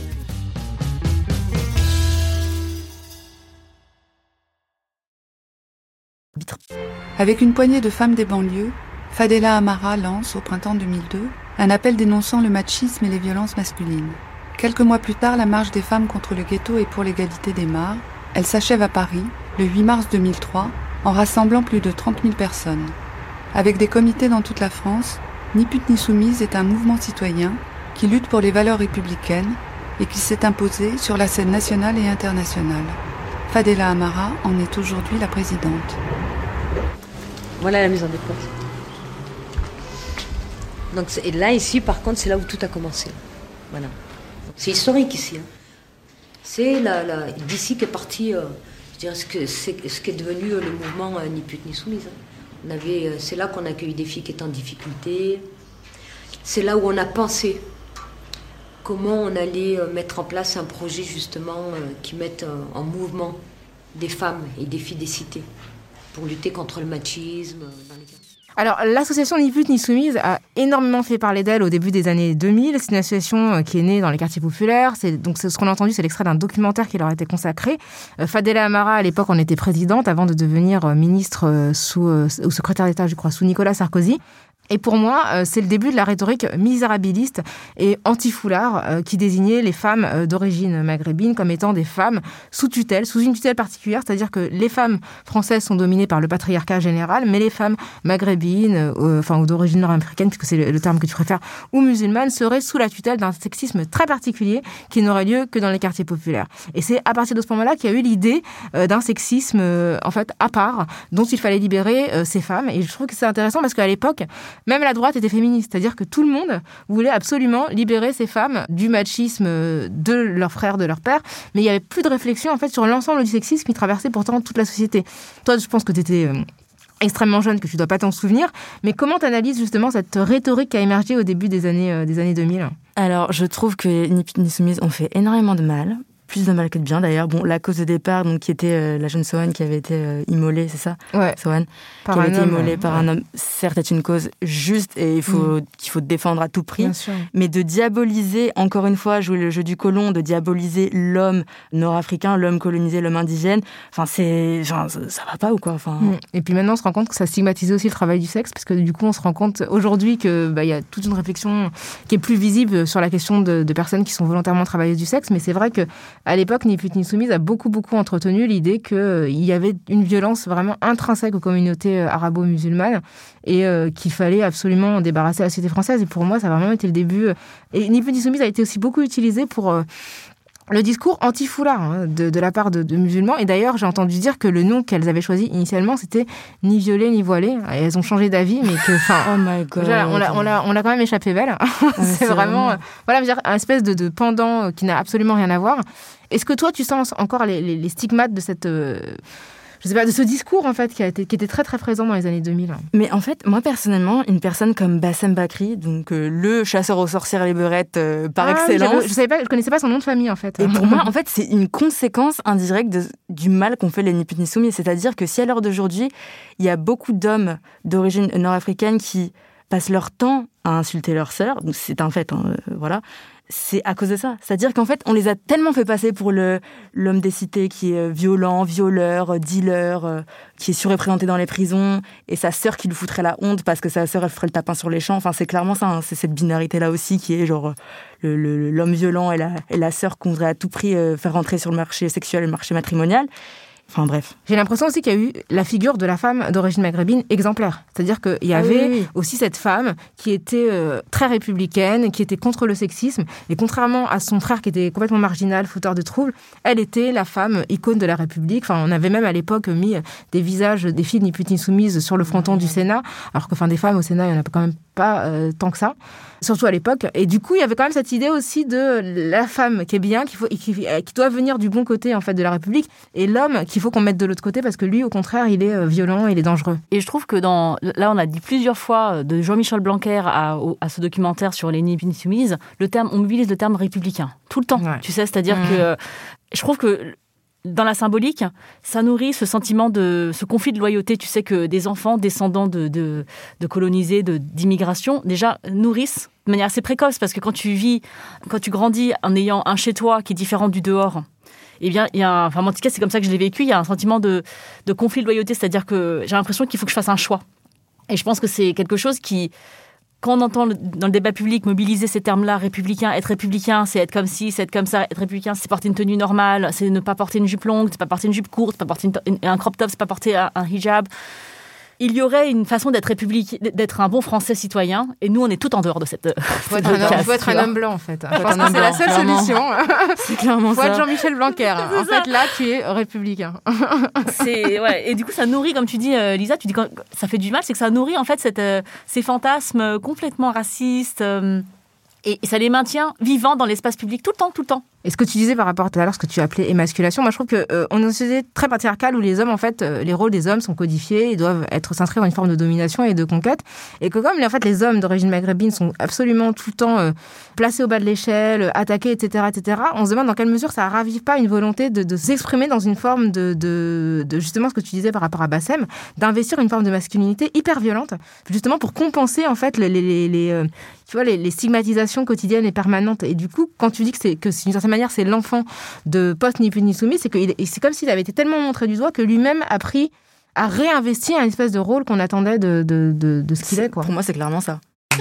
Avec une poignée de femmes des banlieues, Fadela Amara lance, au printemps deux mille deux, un appel dénonçant le machisme et les violences masculines. Quelques mois plus tard, la marche des femmes contre le ghetto et pour l'égalité des Mares, elle s'achève à Paris, le huit mars deux mille trois, en rassemblant plus de trente mille personnes. Avec des comités dans toute la France, Ni pute ni soumise est un mouvement citoyen qui lutte pour les valeurs républicaines et qui s'est imposé sur la scène nationale et internationale. Fadela Amara en est aujourd'hui la présidente. Voilà la maison des potes. Donc, et là, ici, par contre, c'est là où tout a commencé. Voilà. C'est historique ici. Hein. C'est la, la, d'ici qu'est parti, euh, je dirais, ce, que, c'est, ce qui est devenu euh, le mouvement euh, Ni pute ni soumise. Hein. On avait, euh, c'est là qu'on a accueilli des filles qui étaient en difficulté. C'est là où on a pensé comment on allait euh, mettre en place un projet justement euh, qui mette euh, en mouvement des femmes et des filles des cités pour lutter contre le machisme euh, dans les quartiers. Alors, l'association Ni pute ni soumise a énormément fait parler d'elle au début des années deux mille. C'est une association qui est née dans les quartiers populaires. C'est, donc, ce qu'on a entendu, c'est l'extrait d'un documentaire qui leur a été consacré. Euh, Fadela Amara, à l'époque, en était présidente avant de devenir ministre sous, euh, ou secrétaire d'État, je crois, sous Nicolas Sarkozy. Et pour moi, euh, c'est le début de la rhétorique misérabiliste et anti-foulard euh, qui désignait les femmes euh, d'origine maghrébine comme étant des femmes sous tutelle, sous une tutelle particulière, c'est-à-dire que les femmes françaises sont dominées par le patriarcat général, mais les femmes maghrébines, euh, enfin ou d'origine nord-africaine, puisque c'est le, le terme que tu préfères, ou musulmanes, seraient sous la tutelle d'un sexisme très particulier qui n'aurait lieu que dans les quartiers populaires. Et c'est à partir de ce moment-là qu'il y a eu l'idée euh, d'un sexisme euh, en fait à part, dont il fallait libérer euh, ces femmes. Et je trouve que c'est intéressant parce qu'à l'époque, même la droite était féministe, c'est-à-dire que tout le monde voulait absolument libérer ces femmes du machisme de leurs frères, de leurs pères, mais il n'y avait plus de réflexion en fait sur l'ensemble du sexisme qui traversait pourtant toute la société. Toi, je pense que tu étais euh, extrêmement jeune, que tu ne dois pas t'en souvenir, mais comment tu analyses justement cette rhétorique qui a émergé au début des années, euh, des années deux mille ? Alors, je trouve que Ni pute ni soumise ont fait énormément de mal. Plus de mal que de bien d'ailleurs. Bon, la cause de départ, donc, qui était euh, la jeune Sohan qui avait été euh, immolée, c'est ça ? Ouais. Sohan, qui avait été homme, immolée ouais. par un homme. Certes, c'est une cause juste et il faut, mmh. qu'il faut défendre à tout prix. Mais de diaboliser, encore une fois, jouer le jeu du colon, de diaboliser l'homme nord-africain, l'homme colonisé, l'homme indigène, enfin, c'est, enfin, ça, ça va pas ou quoi enfin... mmh. Et puis maintenant, on se rend compte que ça stigmatisait aussi le travail du sexe, parce que du coup, on se rend compte aujourd'hui que bah, y a toute une réflexion qui est plus visible sur la question de, de personnes qui sont volontairement travailleuses du sexe. Mais c'est vrai que à l'époque, Ni pute ni soumise a beaucoup, beaucoup entretenu l'idée qu'il euh, y avait une violence vraiment intrinsèque aux communautés euh, arabo-musulmanes et euh, qu'il fallait absolument débarrasser la société française. Et pour moi, ça a vraiment été le début. Et Ni pute ni soumise a été aussi beaucoup utilisé pour... Euh, le discours anti-foulard hein, de, de la part de, de musulmans. Et d'ailleurs, j'ai entendu dire que le nom qu'elles avaient choisi initialement, c'était ni violée ni voilée. Et elles ont changé d'avis, mais que, enfin, oh my God. Déjà, on l'a, on l'a, on l'a quand même échappé belle. Ouais, c'est, c'est vraiment, vraiment... Euh, voilà, je veux dire, un espèce de, de pendant qui n'a absolument rien à voir. Est-ce que toi, tu sens encore les, les, les stigmates de cette... Euh, je sais pas, de ce discours, en fait, qui, a été, qui était très, très présent dans les années deux mille. Mais en fait, moi, personnellement, une personne comme Bassem Bakri, donc euh, le chasseur aux sorcières les beurettes euh, par ah, excellence... Oui, je savais pas, je connaissais pas son nom de famille, en fait. Et pour moi, en fait, c'est une conséquence indirecte de, du mal qu'ont fait les Ni pute ni soumis. C'est-à-dire que si à l'heure d'aujourd'hui, il y a beaucoup d'hommes d'origine nord-africaine qui passent leur temps à insulter leur sœur, donc c'est un fait, hein, euh, voilà... C'est à cause de ça. C'est-à-dire qu'en fait, on les a tellement fait passer pour le, l'homme des cités qui est violent, violeur, dealer, euh, qui est surreprésenté dans les prisons, et sa sœur qui lui foutrait la honte parce que sa sœur, elle ferait le tapin sur les champs. Enfin, c'est clairement ça. Hein. C'est cette binarité-là aussi qui est genre le, le, l'homme violent et la, et la sœur qu'on voudrait à tout prix euh, faire rentrer sur le marché sexuel et le marché matrimonial. Enfin bref. J'ai l'impression aussi qu'il y a eu la figure de la femme d'origine maghrébine exemplaire. C'est-à-dire qu'il y avait ah oui, oui. aussi cette femme qui était euh, très républicaine, qui était contre le sexisme. Et contrairement à son frère qui était complètement marginal, fauteur de troubles, elle était la femme icône de la République. Enfin, on avait même à l'époque mis des visages des filles Ni pute ni soumises sur le fronton mmh. du Sénat. Alors que enfin, des femmes au Sénat, il n'y en a quand même pas euh, tant que ça. Surtout à l'époque. Et du coup, il y avait quand même cette idée aussi de la femme qui est bien, qu'il faut, qui, qui doit venir du bon côté en fait de la République, et l'homme qu'il faut qu'on mette de l'autre côté parce que lui, au contraire, il est violent, il est dangereux. Et je trouve que dans, là, on a dit plusieurs fois de Jean-Michel Blanquer à, à ce documentaire sur les Ni pute ni soumises, le terme, on mobilise le terme républicain tout le temps. Ouais. Tu sais, c'est-à-dire mmh. que je trouve que dans la symbolique, ça nourrit ce sentiment de ce conflit de loyauté. Tu sais que des enfants descendants de, de, de colonisés, de, d'immigration, déjà nourrissent de manière assez précoce, parce que quand tu vis, quand tu grandis en ayant un chez toi qui est différent du dehors, eh bien, il y a un, enfin, en tout cas, c'est comme ça que je l'ai vécu, il y a un sentiment de, de conflit de loyauté, c'est-à-dire que j'ai l'impression qu'il faut que je fasse un choix. Et je pense que c'est quelque chose qui, quand on entend le, dans le débat public mobiliser ces termes-là, républicain, être républicain, c'est être comme ci, c'est être comme ça, être républicain, c'est porter une tenue normale, c'est ne pas porter une jupe longue, c'est pas porter une jupe courte, c'est pas porter une, un crop top, c'est pas porter un, un hijab. Il y aurait une façon d'être républicain, d'être un bon Français citoyen, et nous, on est tout en dehors de cette. Il faut être, un, faut être un homme blanc, en fait. Je pense que c'est blanc, la seule clairement. solution. C'est clairement faut ça. être Jean-Michel Blanquer. En fait, là, tu es républicain. C'est, ouais. Et du coup, ça nourrit, comme tu dis, euh, Lisa, tu dis que ça fait du mal, c'est que ça nourrit, en fait, cette, euh, ces fantasmes complètement racistes. Euh, et, et ça les maintient vivants dans l'espace public tout le temps, tout le temps. Et ce que tu disais par rapport tout à l'heure, ce que tu appelais émasculation, moi je trouve qu'on euh, est dans une société très patriarcale où les hommes, en fait, euh, les rôles des hommes sont codifiés et doivent être s'inscrire dans une forme de domination et de conquête. Et que comme en fait, les hommes d'origine maghrébine sont absolument tout le temps euh, placés au bas de l'échelle, attaqués, et cetera, et cetera, on se demande dans quelle mesure ça ravive pas une volonté de, de s'exprimer dans une forme de, de, de justement ce que tu disais par rapport à Bassem, d'investir une forme de masculinité hyper violente, justement pour compenser en fait les, les, les, les euh, tu vois, les, les stigmatisations quotidiennes et permanentes. Et du coup, quand tu dis que c'est que d'une certaine manière c'est l'enfant de post ni puni ni soumis, c'est que il, c'est comme s'il avait été tellement montré du doigt que lui-même a pris à réinvestir un espèce de rôle qu'on attendait de, de, de, de ce qu'il est, quoi. Pour moi, c'est clairement ça.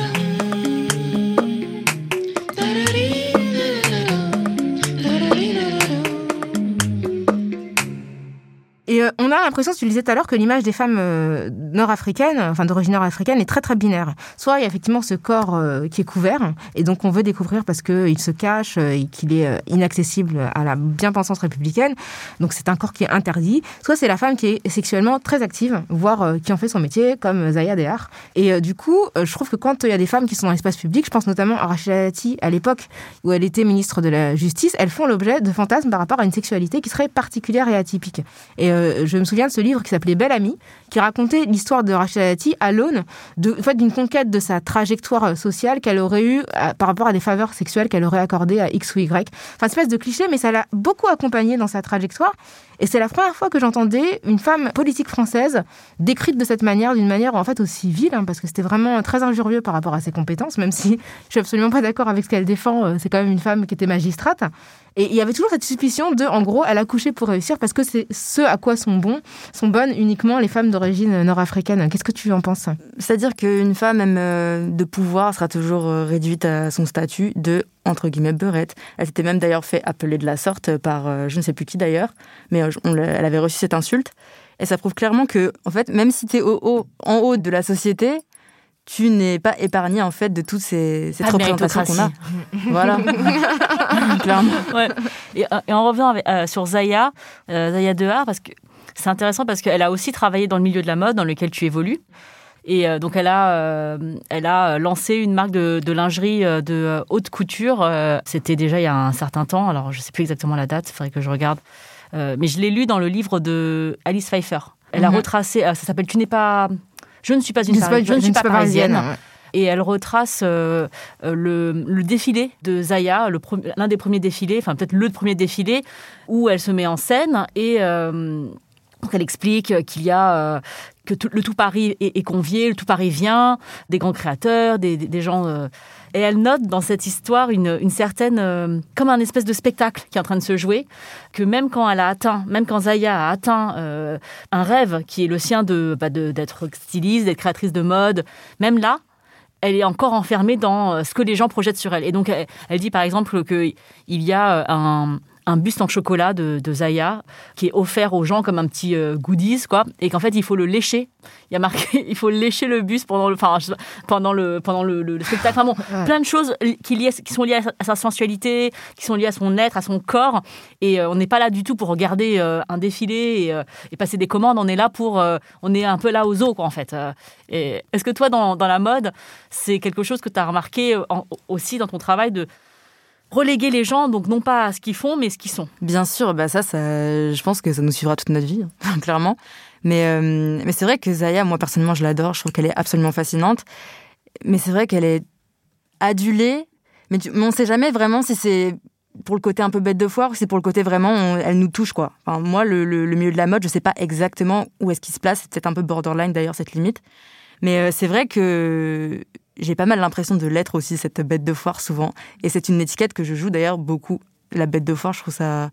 Et euh, on a l'impression, tu le disais tout à l'heure, que l'image des femmes euh, nord-africaines, enfin d'origine nord-africaine, est très très binaire. Soit il y a effectivement ce corps euh, qui est couvert, et donc on veut découvrir parce qu'il se cache euh, et qu'il est euh, inaccessible à la bien-pensance républicaine, donc c'est un corps qui est interdit. Soit c'est la femme qui est sexuellement très active, voire euh, qui en fait son métier, comme Zaya Dehar. Et euh, du coup, euh, je trouve que quand il y a des femmes qui sont dans l'espace public, je pense notamment à Rachida Dati, à l'époque où elle était ministre de la Justice, elles font l'objet de fantasmes par rapport à une sexualité qui serait particulière et atypique. Et euh, je me souviens de ce livre qui s'appelait Belle Amie, qui racontait l'histoire de Rachida Dati à l'aune de, en fait, d'une conquête de sa trajectoire sociale qu'elle aurait eue à, par rapport à des faveurs sexuelles qu'elle aurait accordées à X ou Y. Enfin, espèce de cliché, mais ça l'a beaucoup accompagnée dans sa trajectoire. Et c'est la première fois que j'entendais une femme politique française décrite de cette manière, d'une manière en fait aussi vile, hein, parce que c'était vraiment très injurieux par rapport à ses compétences, même si je suis absolument pas d'accord avec ce qu'elle défend. C'est quand même une femme qui était magistrate. Et il y avait toujours cette suspicion de, en gros, elle a couché pour réussir, parce que c'est ce à quoi sont bons, sont bonnes uniquement les femmes d'origine nord-africaine. Qu'est-ce que tu en penses ? C'est-à-dire qu'une femme même de pouvoir sera toujours réduite à son statut de, entre guillemets, beurette. Elle s'était même d'ailleurs fait appeler de la sorte par euh, je ne sais plus qui d'ailleurs, mais on, elle avait reçu cette insulte. Et ça prouve clairement que, en fait, même si tu es au haut, en haut de la société, tu n'es pas épargné en fait de toutes ces, ces représentations qu'on a. Voilà, clairement. Ouais. Et, et en revenant avec, euh, sur Zaya, euh, Zaya Dehar, parce que c'est intéressant parce qu'elle a aussi travaillé dans le milieu de la mode dans lequel tu évolues. Et euh, donc elle a, euh, elle a lancé une marque de, de lingerie euh, de euh, haute couture. Euh, c'était déjà il y a un certain temps. Alors je ne sais plus exactement la date. Il faudrait que je regarde. Euh, mais je l'ai lu dans le livre de Alice Pfeiffer. Elle mm-hmm. a retracé. Euh, ça s'appelle Tu n'es pas. Je ne suis pas une parisienne. Je ne suis pas parisienne. parisienne. Et elle retrace euh, le, le défilé de Zaya, le pre- l'un des premiers défilés, enfin peut-être le premier défilé, où elle se met en scène et euh, elle explique qu'il y a euh, que tout, le tout Paris est, est convié, le tout Paris vient, des grands créateurs, des, des, des gens. Euh, et elle note dans cette histoire une, une certaine, euh, comme un espèce de spectacle qui est en train de se jouer, que même quand elle a atteint, même quand Zaya a atteint euh, un rêve qui est le sien de, bah de d'être styliste, d'être créatrice de mode, même là, elle est encore enfermée dans ce que les gens projettent sur elle. Et donc, elle, elle dit par exemple qu'il y a un, un buste en chocolat de, de Zaya qui est offert aux gens comme un petit euh, goodies, quoi, et qu'en fait, il faut le lécher. Il y a marqué, il faut lécher le buste pendant le, enfin, pendant le, pendant le, le, le spectacle. Enfin bon, ouais. Plein de choses qui, liées, qui sont liées à sa, à sa sensualité, qui sont liées à son être, à son corps. Et euh, on n'est pas là du tout pour regarder euh, un défilé et, euh, et passer des commandes. On est là pour, euh, on est un peu là aux os, quoi, en fait. Et est-ce que toi, dans, dans la mode, c'est quelque chose que tu as remarqué en, aussi dans ton travail de reléguer les gens, donc non pas à ce qu'ils font, mais ce qu'ils sont? Bien sûr, bah ça, ça, je pense que ça nous suivra toute notre vie, hein, clairement. Mais, euh, mais c'est vrai que Zaya, moi personnellement, je l'adore, je trouve qu'elle est absolument fascinante. Mais c'est vrai qu'elle est adulée, mais, tu, mais on ne sait jamais vraiment si c'est pour le côté un peu bête de foire ou si c'est pour le côté vraiment, on, elle nous touche, quoi. Enfin, moi, le, le, le milieu de la mode, je ne sais pas exactement où est-ce qu'il se place, c'est peut-être un peu borderline d'ailleurs, cette limite. Mais euh, c'est vrai que j'ai pas mal l'impression de l'être aussi, cette bête de foire, souvent. Et c'est une étiquette que je joue d'ailleurs beaucoup. La bête de foire, je trouve ça...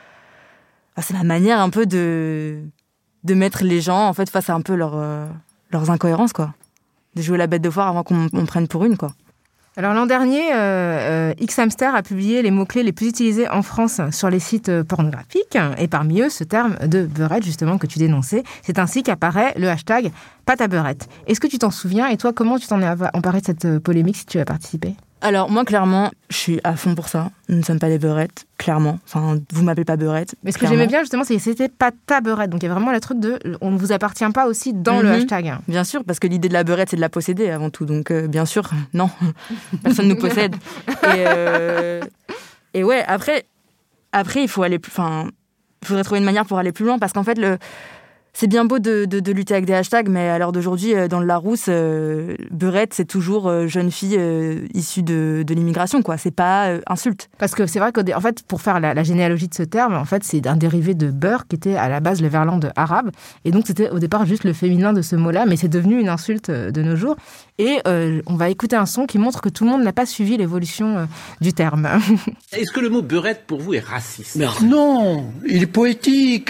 Enfin, c'est la manière un peu de... de mettre les gens en fait, face à un peu leur, euh, leurs incohérences, quoi. de jouer la bête de foire avant qu'on me prenne pour une, quoi. Alors l'an dernier, euh, euh, Xhamster a publié les mots-clés les plus utilisés en France sur les sites euh, pornographiques, et parmi eux, ce terme de beurette, justement, que tu dénonçais. C'est ainsi qu'apparaît le hashtag pâte à beurette. Est-ce que tu t'en souviens, et toi, comment tu t'en es emparé de cette polémique, si tu as participé ? Alors, moi, clairement, je suis à fond pour ça. Nous ne sommes pas des beurettes, clairement. Enfin, vous m'appelez pas beurette. Mais ce clairement. que j'aimais bien, justement, c'est que c'était pas ta beurette. Donc, il y a vraiment le truc de on ne vous appartient pas aussi dans mm-hmm. le hashtag. Bien sûr, parce que l'idée de la beurette, c'est de la posséder avant tout. Donc, euh, bien sûr, non. Personne ne nous possède. Et, euh... Et ouais, après, après, il faut aller plus. Enfin, il faudrait trouver une manière pour aller plus loin. Parce qu'en fait, le. C'est bien beau de, de, de lutter avec des hashtags, mais à l'heure d'aujourd'hui, dans le Larousse, euh, beurette, c'est toujours euh, jeune fille euh, issue de, de l'immigration, quoi. C'est pas euh, insulte. Parce que c'est vrai qu'en fait, pour faire la, la généalogie de ce terme, en fait, c'est un dérivé de beurre qui était à la base le verlan arabe. Et donc, c'était au départ juste le féminin de ce mot-là, mais c'est devenu une insulte de nos jours. Et euh, on va écouter un son qui montre que tout le monde n'a pas suivi l'évolution euh, du terme. Est-ce que le mot beurette, pour vous, est raciste ? Non, il est poétique.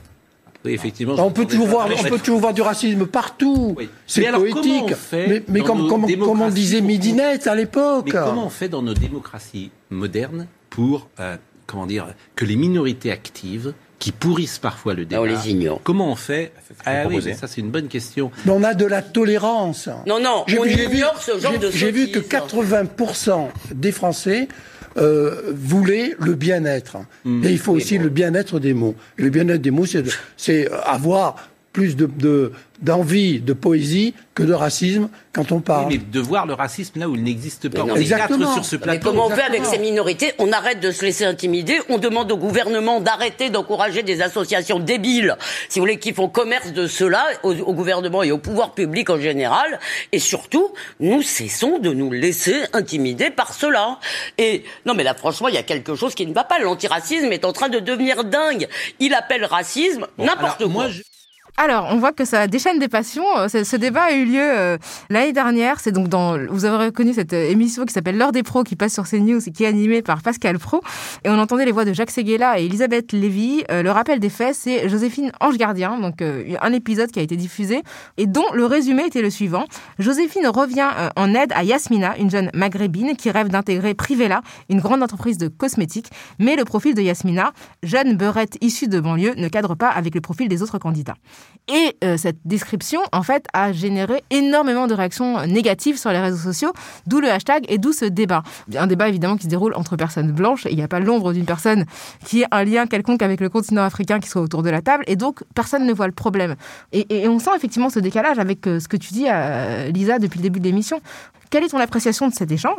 Oui, effectivement. On peut toujours voir, on peut toujours voir du racisme partout. Oui. C'est alors, poétique. Mais, mais comme, comme, comme on disait Midinette à l'époque. Mais comment on fait dans nos démocraties modernes pour, euh, comment dire, que les minorités actives, qui pourrissent parfois le débat, on les ignore. Comment on fait ? Ah oui, ça c'est une bonne question. Mais on a de la tolérance. Non, non, j'ai, on j'ai ignore vu, ce genre j'ai, de J'ai vu que quatre-vingts pour cent des Français Euh, voulait le bien-être. Mmh. Et il faut aussi bon. le bien-être des mots. Le bien-être des mots, c'est, de, c'est avoir plus de, de, d'envie, de poésie que de racisme quand on parle. Oui, mais de voir le racisme là où il n'existe pas. Non, on est quatre sur ce plateau. Mais comment on Exactement. fait avec ces minorités ? On arrête de se laisser intimider, on demande au gouvernement d'arrêter d'encourager des associations débiles, si vous voulez, qui font commerce de cela, au, au gouvernement et au pouvoir public en général, et surtout, nous cessons de nous laisser intimider par cela. Et non mais là franchement, il y a quelque chose qui ne va pas. L'antiracisme est en train de devenir dingue. Il appelle racisme bon, n'importe quoi. Moi, je... Alors, on voit que ça déchaîne des passions. Ce débat a eu lieu euh, l'année dernière. C'est donc dans, vous avez reconnu cette émission qui s'appelle L'heure des pros, qui passe sur CNews et qui est animée par Pascal Praud. Et on entendait les voix de Jacques Séguéla et Elisabeth Lévy. Euh, le rappel des faits, c'est Joséphine Ange Gardien, donc euh, un épisode qui a été diffusé et dont le résumé était le suivant. Joséphine revient euh, en aide à Yasmina, une jeune maghrébine qui rêve d'intégrer Privella, une grande entreprise de cosmétiques. Mais le profil de Yasmina, jeune beurette issue de banlieue, ne cadre pas avec le profil des autres candidats. Et euh, cette description, en fait, a généré énormément de réactions négatives sur les réseaux sociaux, d'où le hashtag et d'où ce débat. Un débat, évidemment, qui se déroule entre personnes blanches. Il n'y a pas l'ombre d'une personne qui ait un lien quelconque avec le continent africain qui soit autour de la table. Et donc, personne ne voit le problème. Et, et on sent effectivement ce décalage avec euh, ce que tu dis, à Lisa, depuis le début de l'émission. Quelle est ton appréciation de cet échange ?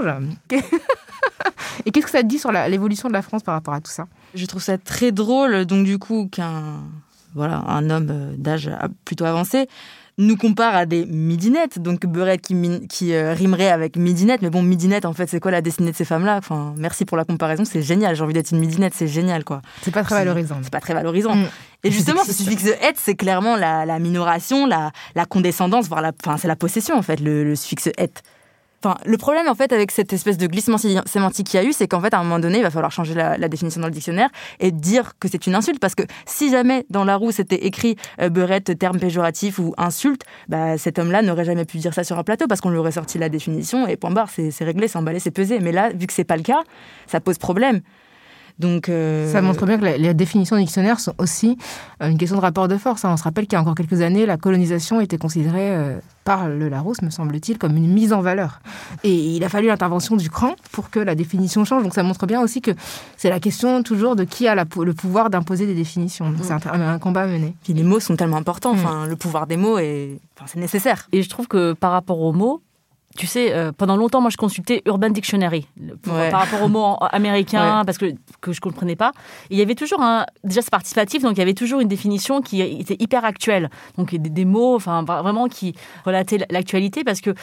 Et qu'est-ce que ça te dit sur la, l'évolution de la France par rapport à tout ça ? Je trouve ça très drôle, donc du coup, qu'un... Voilà, un homme d'âge plutôt avancé, nous compare à des midinettes, donc beurette qui, qui euh, rimerait avec midinette. Mais bon, midinette, en fait, c'est quoi la destinée de ces femmes-là ? Enfin, merci pour la comparaison, c'est génial. J'ai envie d'être une midinette, c'est génial, quoi. C'est pas très valorisant. C'est, c'est pas très valorisant. Mmh. Et justement, ce suffixe de être, c'est clairement la, la minoration, la, la condescendance, voire la, enfin, c'est la possession, en fait, le, le suffixe être. Enfin, le problème, en fait, avec cette espèce de glissement sémantique qu'il y a eu, c'est qu'en fait, à un moment donné, il va falloir changer la, la définition dans le dictionnaire et dire que c'est une insulte. Parce que si jamais, dans la roue, c'était écrit euh, beurette, terme péjoratif ou insulte, bah, cet homme-là n'aurait jamais pu dire ça sur un plateau parce qu'on lui aurait sorti la définition et point barre, c'est, c'est réglé, c'est emballé, c'est pesé. Mais là, vu que c'est pas le cas, ça pose problème. Donc, euh... ça montre bien que les définitions du dictionnaire sont aussi une question de rapport de force. On se rappelle qu'il y a encore quelques années, la colonisation était considérée euh, par le Larousse, me semble-t-il, comme une mise en valeur. Et il a fallu l'intervention du cran pour que la définition change. Donc ça montre bien aussi que c'est la question toujours de qui a la, le pouvoir d'imposer des définitions. Donc, c'est un, un combat à mener. Puis les mots sont tellement importants. Mmh. Enfin, le pouvoir des mots, est, enfin, c'est nécessaire. Et je trouve que par rapport aux mots, tu sais, euh, pendant longtemps, moi, je consultais Urban Dictionary pour, ouais. par rapport aux mots américains, ouais. parce que, que je ne comprenais pas. Et il y avait toujours un... Déjà, c'est participatif, donc il y avait toujours une définition qui était hyper actuelle. Donc, des, des mots, enfin, vraiment, qui relataient l'actualité, parce que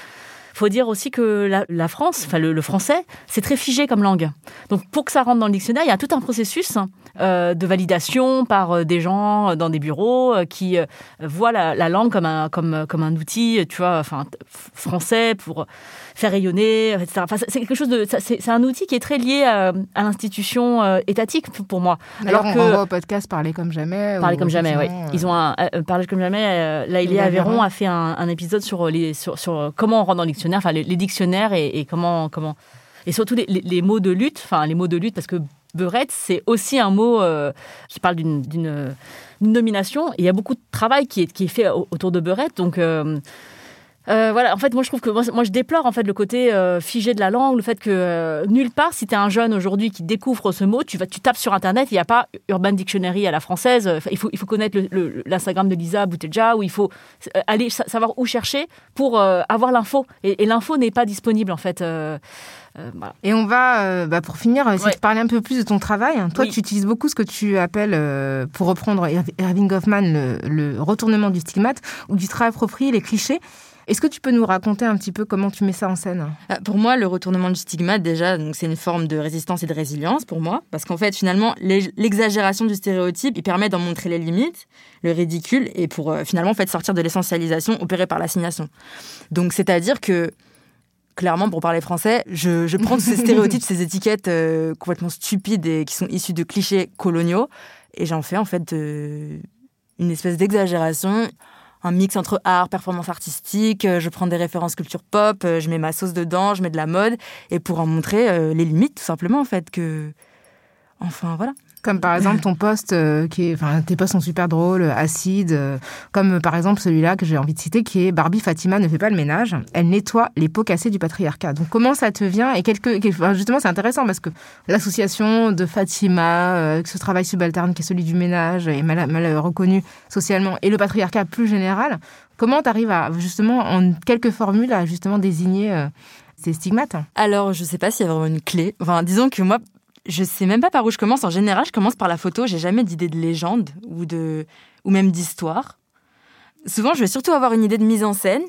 faut dire aussi que la, la France, enfin le, le français, c'est très figé comme langue. Donc pour que ça rentre dans le dictionnaire, il y a tout un processus euh, de validation par euh, des gens dans des bureaux euh, qui euh, voient la, la langue comme un, comme, comme un outil, tu vois, enfin français pour faire rayonner, et cetera. Enfin, c'est quelque chose de, c'est, c'est un outil qui est très lié à, à l'institution euh, étatique pour moi. Alors Alors on que renvoie au podcast Parler comme jamais. Parler ou, comme jamais, oui. euh, Ils ont un euh, Parler comme jamais. Euh, Laïlia Aveyron a fait un, un épisode sur les sur, sur comment on rentre dans le dictionnaire, enfin les, les dictionnaires et, et comment comment et surtout les, les, les mots de lutte, enfin les mots de lutte parce que beurette c'est aussi un mot euh, qui parle d'une, d'une, d'une nomination. Et il y a beaucoup de travail qui est qui est fait autour de beurette, donc. Euh, Euh, voilà, en fait, moi je trouve que moi, moi je déplore en fait le côté euh, figé de la langue, le fait que euh, nulle part, si tu es un jeune aujourd'hui qui découvre ce mot, tu vas, tu tapes sur internet, il n'y a pas Urban Dictionary à la française. Enfin, il faut, il faut connaître le, le, l'Instagram de Lisa Boutelja, où il faut aller savoir où chercher pour euh, avoir l'info. Et, et l'info n'est pas disponible en fait. Euh, euh, voilà. Et on va, euh, bah, pour finir, essayer Ouais. de parler un peu plus de ton travail. Toi, Oui. tu utilises beaucoup ce que tu appelles, euh, pour reprendre Erving Goffman, le, le retournement du stigmate, ou du travail approprié, les clichés. Est-ce que tu peux nous raconter un petit peu comment tu mets ça en scène ? Pour moi, le retournement du stigmate, déjà, donc c'est une forme de résistance et de résilience pour moi. Parce qu'en fait, finalement, l'exagération du stéréotype, il permet d'en montrer les limites, le ridicule, et pour euh, finalement en fait, sortir de l'essentialisation opérée par l'assignation. Donc, c'est-à-dire que, clairement, pour parler français, je, je prends tous ces stéréotypes, ces étiquettes euh, complètement stupides et qui sont issues de clichés coloniaux, et j'en fais en fait de, une espèce d'exagération, un mix entre art, performance artistique, je prends des références culture pop, je mets ma sauce dedans, je mets de la mode, et pour en montrer euh, les limites, tout simplement, en fait, que... Enfin, voilà. Comme par exemple ton post, euh, qui est, enfin tes posts sont super drôles, acides, euh, comme euh, par exemple celui-là que j'ai envie de citer, qui est Barbie Fatima ne fait pas le ménage, elle nettoie les pots cassés du patriarcat. Donc comment ça te vient ? Et quelque, quelque enfin, justement c'est intéressant parce que l'association de Fatima, euh, ce travail subalterne qui est celui du ménage, est mal, mal reconnu socialement, et le patriarcat plus général, comment tu arrives à justement en quelques formules à justement désigner euh, ces stigmates ? Alors je sais pas s'il y a vraiment une clé. Enfin, disons que moi, je sais même pas par où je commence. En général, je commence par la photo. J'ai jamais d'idée de légende ou de ou même d'histoire. Souvent, je vais surtout avoir une idée de mise en scène.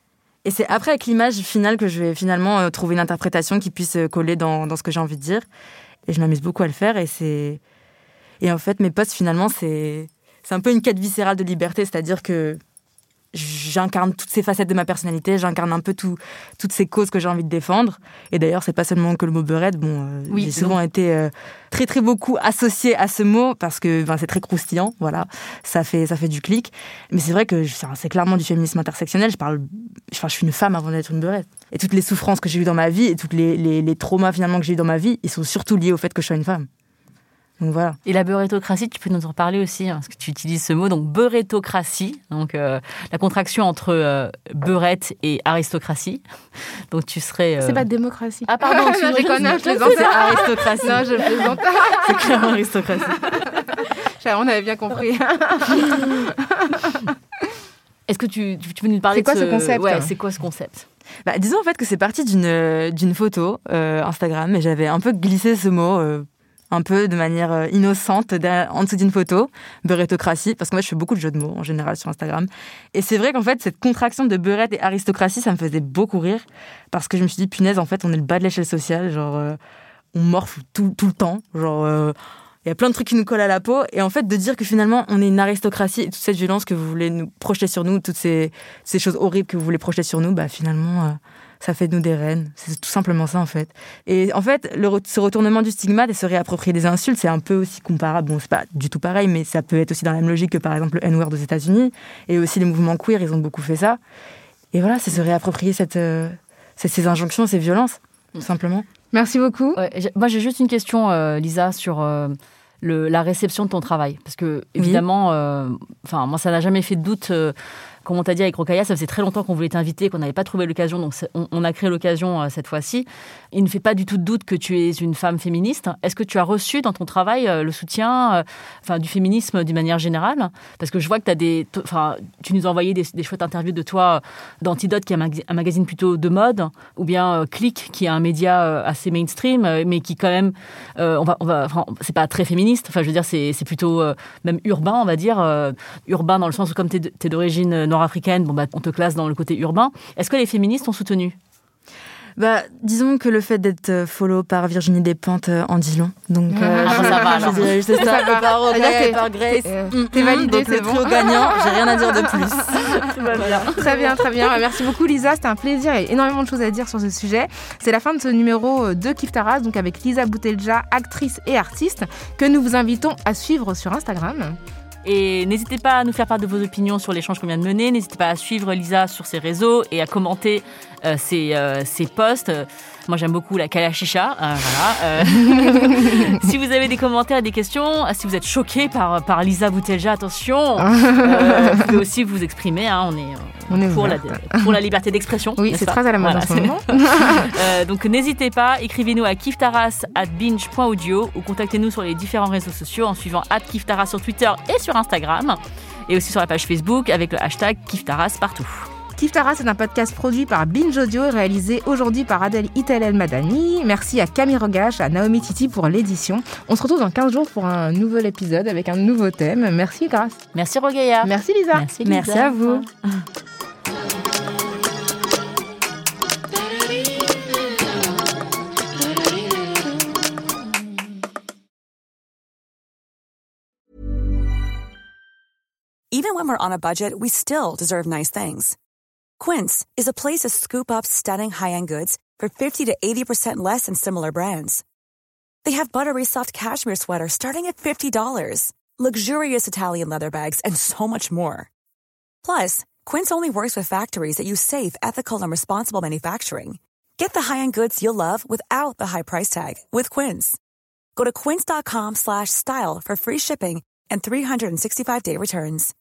Et c'est après, avec l'image finale, que je vais finalement euh, trouver une interprétation qui puisse euh, coller dans, dans ce que j'ai envie de dire. Et je m'amuse beaucoup à le faire. Et c'est et en fait, mes posts finalement, c'est c'est un peu une quête viscérale de liberté, c'est-à-dire que j'incarne toutes ces facettes de ma personnalité, j'incarne un peu tout, toutes ces causes que j'ai envie de défendre. Et d'ailleurs, c'est pas seulement que le mot beurette. Bon, euh, Oui, j'ai souvent non. été euh, très très beaucoup associée à ce mot parce que ben, c'est très croustillant, voilà. Ça fait ça fait du clic. Mais c'est vrai que c'est clairement du féminisme intersectionnel. Je parle, enfin, je suis une femme avant d'être une beurette. Et toutes les souffrances que j'ai eues dans ma vie et toutes les, les, les traumas finalement que j'ai eu dans ma vie, ils sont surtout liés au fait que je sois une femme. Donc voilà. Et la beurrétocratie, tu peux nous en parler aussi, hein, parce que tu utilises ce mot, donc beurrétocratie, donc euh, la contraction entre euh, beurette et aristocratie. Donc tu serais. Euh... C'est pas démocratie. Ah pardon, je déconne, je plaisante. C'est aristocratie. Non, je plaisante. C'est clairement aristocratie. On avait bien compris. Est-ce que tu, tu peux nous parler c'est quoi de ce, ce concept Ouais, c'est quoi ce concept bah, disons en fait que c'est parti d'une, d'une photo euh, Instagram, et j'avais un peu glissé ce mot. Euh, un peu de manière innocente en dessous d'une photo, beurrétocratie, parce que moi je fais beaucoup de jeux de mots en général sur Instagram. Et c'est vrai qu'en fait cette contraction de beurette et aristocratie, ça me faisait beaucoup rire, parce que je me suis dit, punaise, en fait on est le bas de l'échelle sociale, genre euh, on morfle tout, tout le temps, genre il euh, y a plein de trucs qui nous collent à la peau, et en fait de dire que finalement on est une aristocratie, et toute cette violence que vous voulez nous projeter sur nous, toutes ces, ces choses horribles que vous voulez projeter sur nous, bah finalement... Euh, ça fait de nous des reines. C'est tout simplement ça, en fait. Et en fait, le, ce retournement du stigmate et se réapproprier des insultes, c'est un peu aussi comparable. Bon, c'est pas du tout pareil, mais ça peut être aussi dans la même logique que, par exemple, le N-word aux États-Unis. Et aussi les mouvements queer, ils ont beaucoup fait ça. Et voilà, c'est se réapproprier cette, euh, ces injonctions, ces violences, tout simplement. Merci beaucoup. Ouais, j'ai, moi, j'ai juste une question, euh, Lisa, sur... Euh... Le, la réception de ton travail, parce que évidemment, enfin oui. euh, moi ça n'a jamais fait de doute. Euh, comme on t'a dit avec Rokhaya, ça faisait très longtemps qu'on voulait t'inviter, qu'on n'avait pas trouvé l'occasion, donc on, on a créé l'occasion euh, cette fois-ci. Il ne fait pas du tout de doute que tu es une femme féministe. Est-ce que tu as reçu dans ton travail euh, le soutien, euh, enfin du féminisme d'une manière générale ? Parce que je vois que t'as des, enfin tu nous as envoyé des, des chouettes interviews de toi d'Antidote, qui est un, mag- un magazine plutôt de mode, ou bien euh, Click, qui est un média euh, assez mainstream, euh, mais qui quand même, euh, on va, on va, enfin, c'est pas très féministe. Enfin, je veux dire, c'est, c'est plutôt euh, même urbain, on va dire. Euh, urbain dans le sens où, comme tu es d'origine nord-africaine, bon, bah, on te classe dans le côté urbain. Est-ce que les féministes t'ont soutenu ? Bah, disons que le fait d'être follow par Virginie Despentes en dit long. Donc, euh, ah, je, ça va, alors. je dirais juste ça. Ça va. Par Rocaille T'es- et par Grace. T'es, euh, Mm, t'es mm, validé, donc c'est le bon. trio gagnant, j'ai rien à dire de plus. Tout va bien. Très bien, très bien. Merci beaucoup Lisa, c'était un plaisir et énormément de choses à dire sur ce sujet. C'est la fin de ce numéro de Kif Taras, donc avec Lisa Boutelja, actrice et artiste, que nous vous invitons à suivre sur Instagram. Et n'hésitez pas à nous faire part de vos opinions sur l'échange qu'on vient de mener. N'hésitez pas à suivre Lisa sur ses réseaux et à commenter euh, ses, euh, ses posts. Moi, j'aime beaucoup la Kalachicha. Euh, voilà. Euh, si vous avez des commentaires, des questions, si vous êtes choqués par, par Lisa Boutelja, attention. Euh, vous pouvez aussi vous exprimer. Hein, on est, On est pour, la, ouvert. pour la liberté d'expression. Oui, n'est-ce c'est pas très à la mode Voilà, en ce c'est- moment. Euh, donc n'hésitez pas, écrivez-nous à kiftaras at binge point audio ou contactez-nous sur les différents réseaux sociaux en suivant at kiftaras sur Twitter et sur Instagram et aussi sur la page Facebook avec le hashtag kiftaras partout. Kif Taras, c'est un podcast produit par Binge Audio et réalisé aujourd'hui par Adèle Italel Madani. Merci à Camille Rogache, à Naomi Titi pour l'édition. On se retrouve dans quinze jours pour un nouvel épisode avec un nouveau thème. Merci Grace. Merci Rogaïa. Merci Lisa. Merci, Lisa. Merci à vous. Even when we're on a budget, we still deserve nice things. Quince is a place to scoop up stunning high-end goods for fifty to eighty percent less than similar brands. They have buttery soft cashmere sweaters starting at fifty dollars, luxurious Italian leather bags, and so much more. Plus, Quince only works with factories that use safe, ethical, and responsible manufacturing. Get the high-end goods you'll love without the high price tag with Quince. Go to quince.com slash style for free shipping and three sixty-five day returns.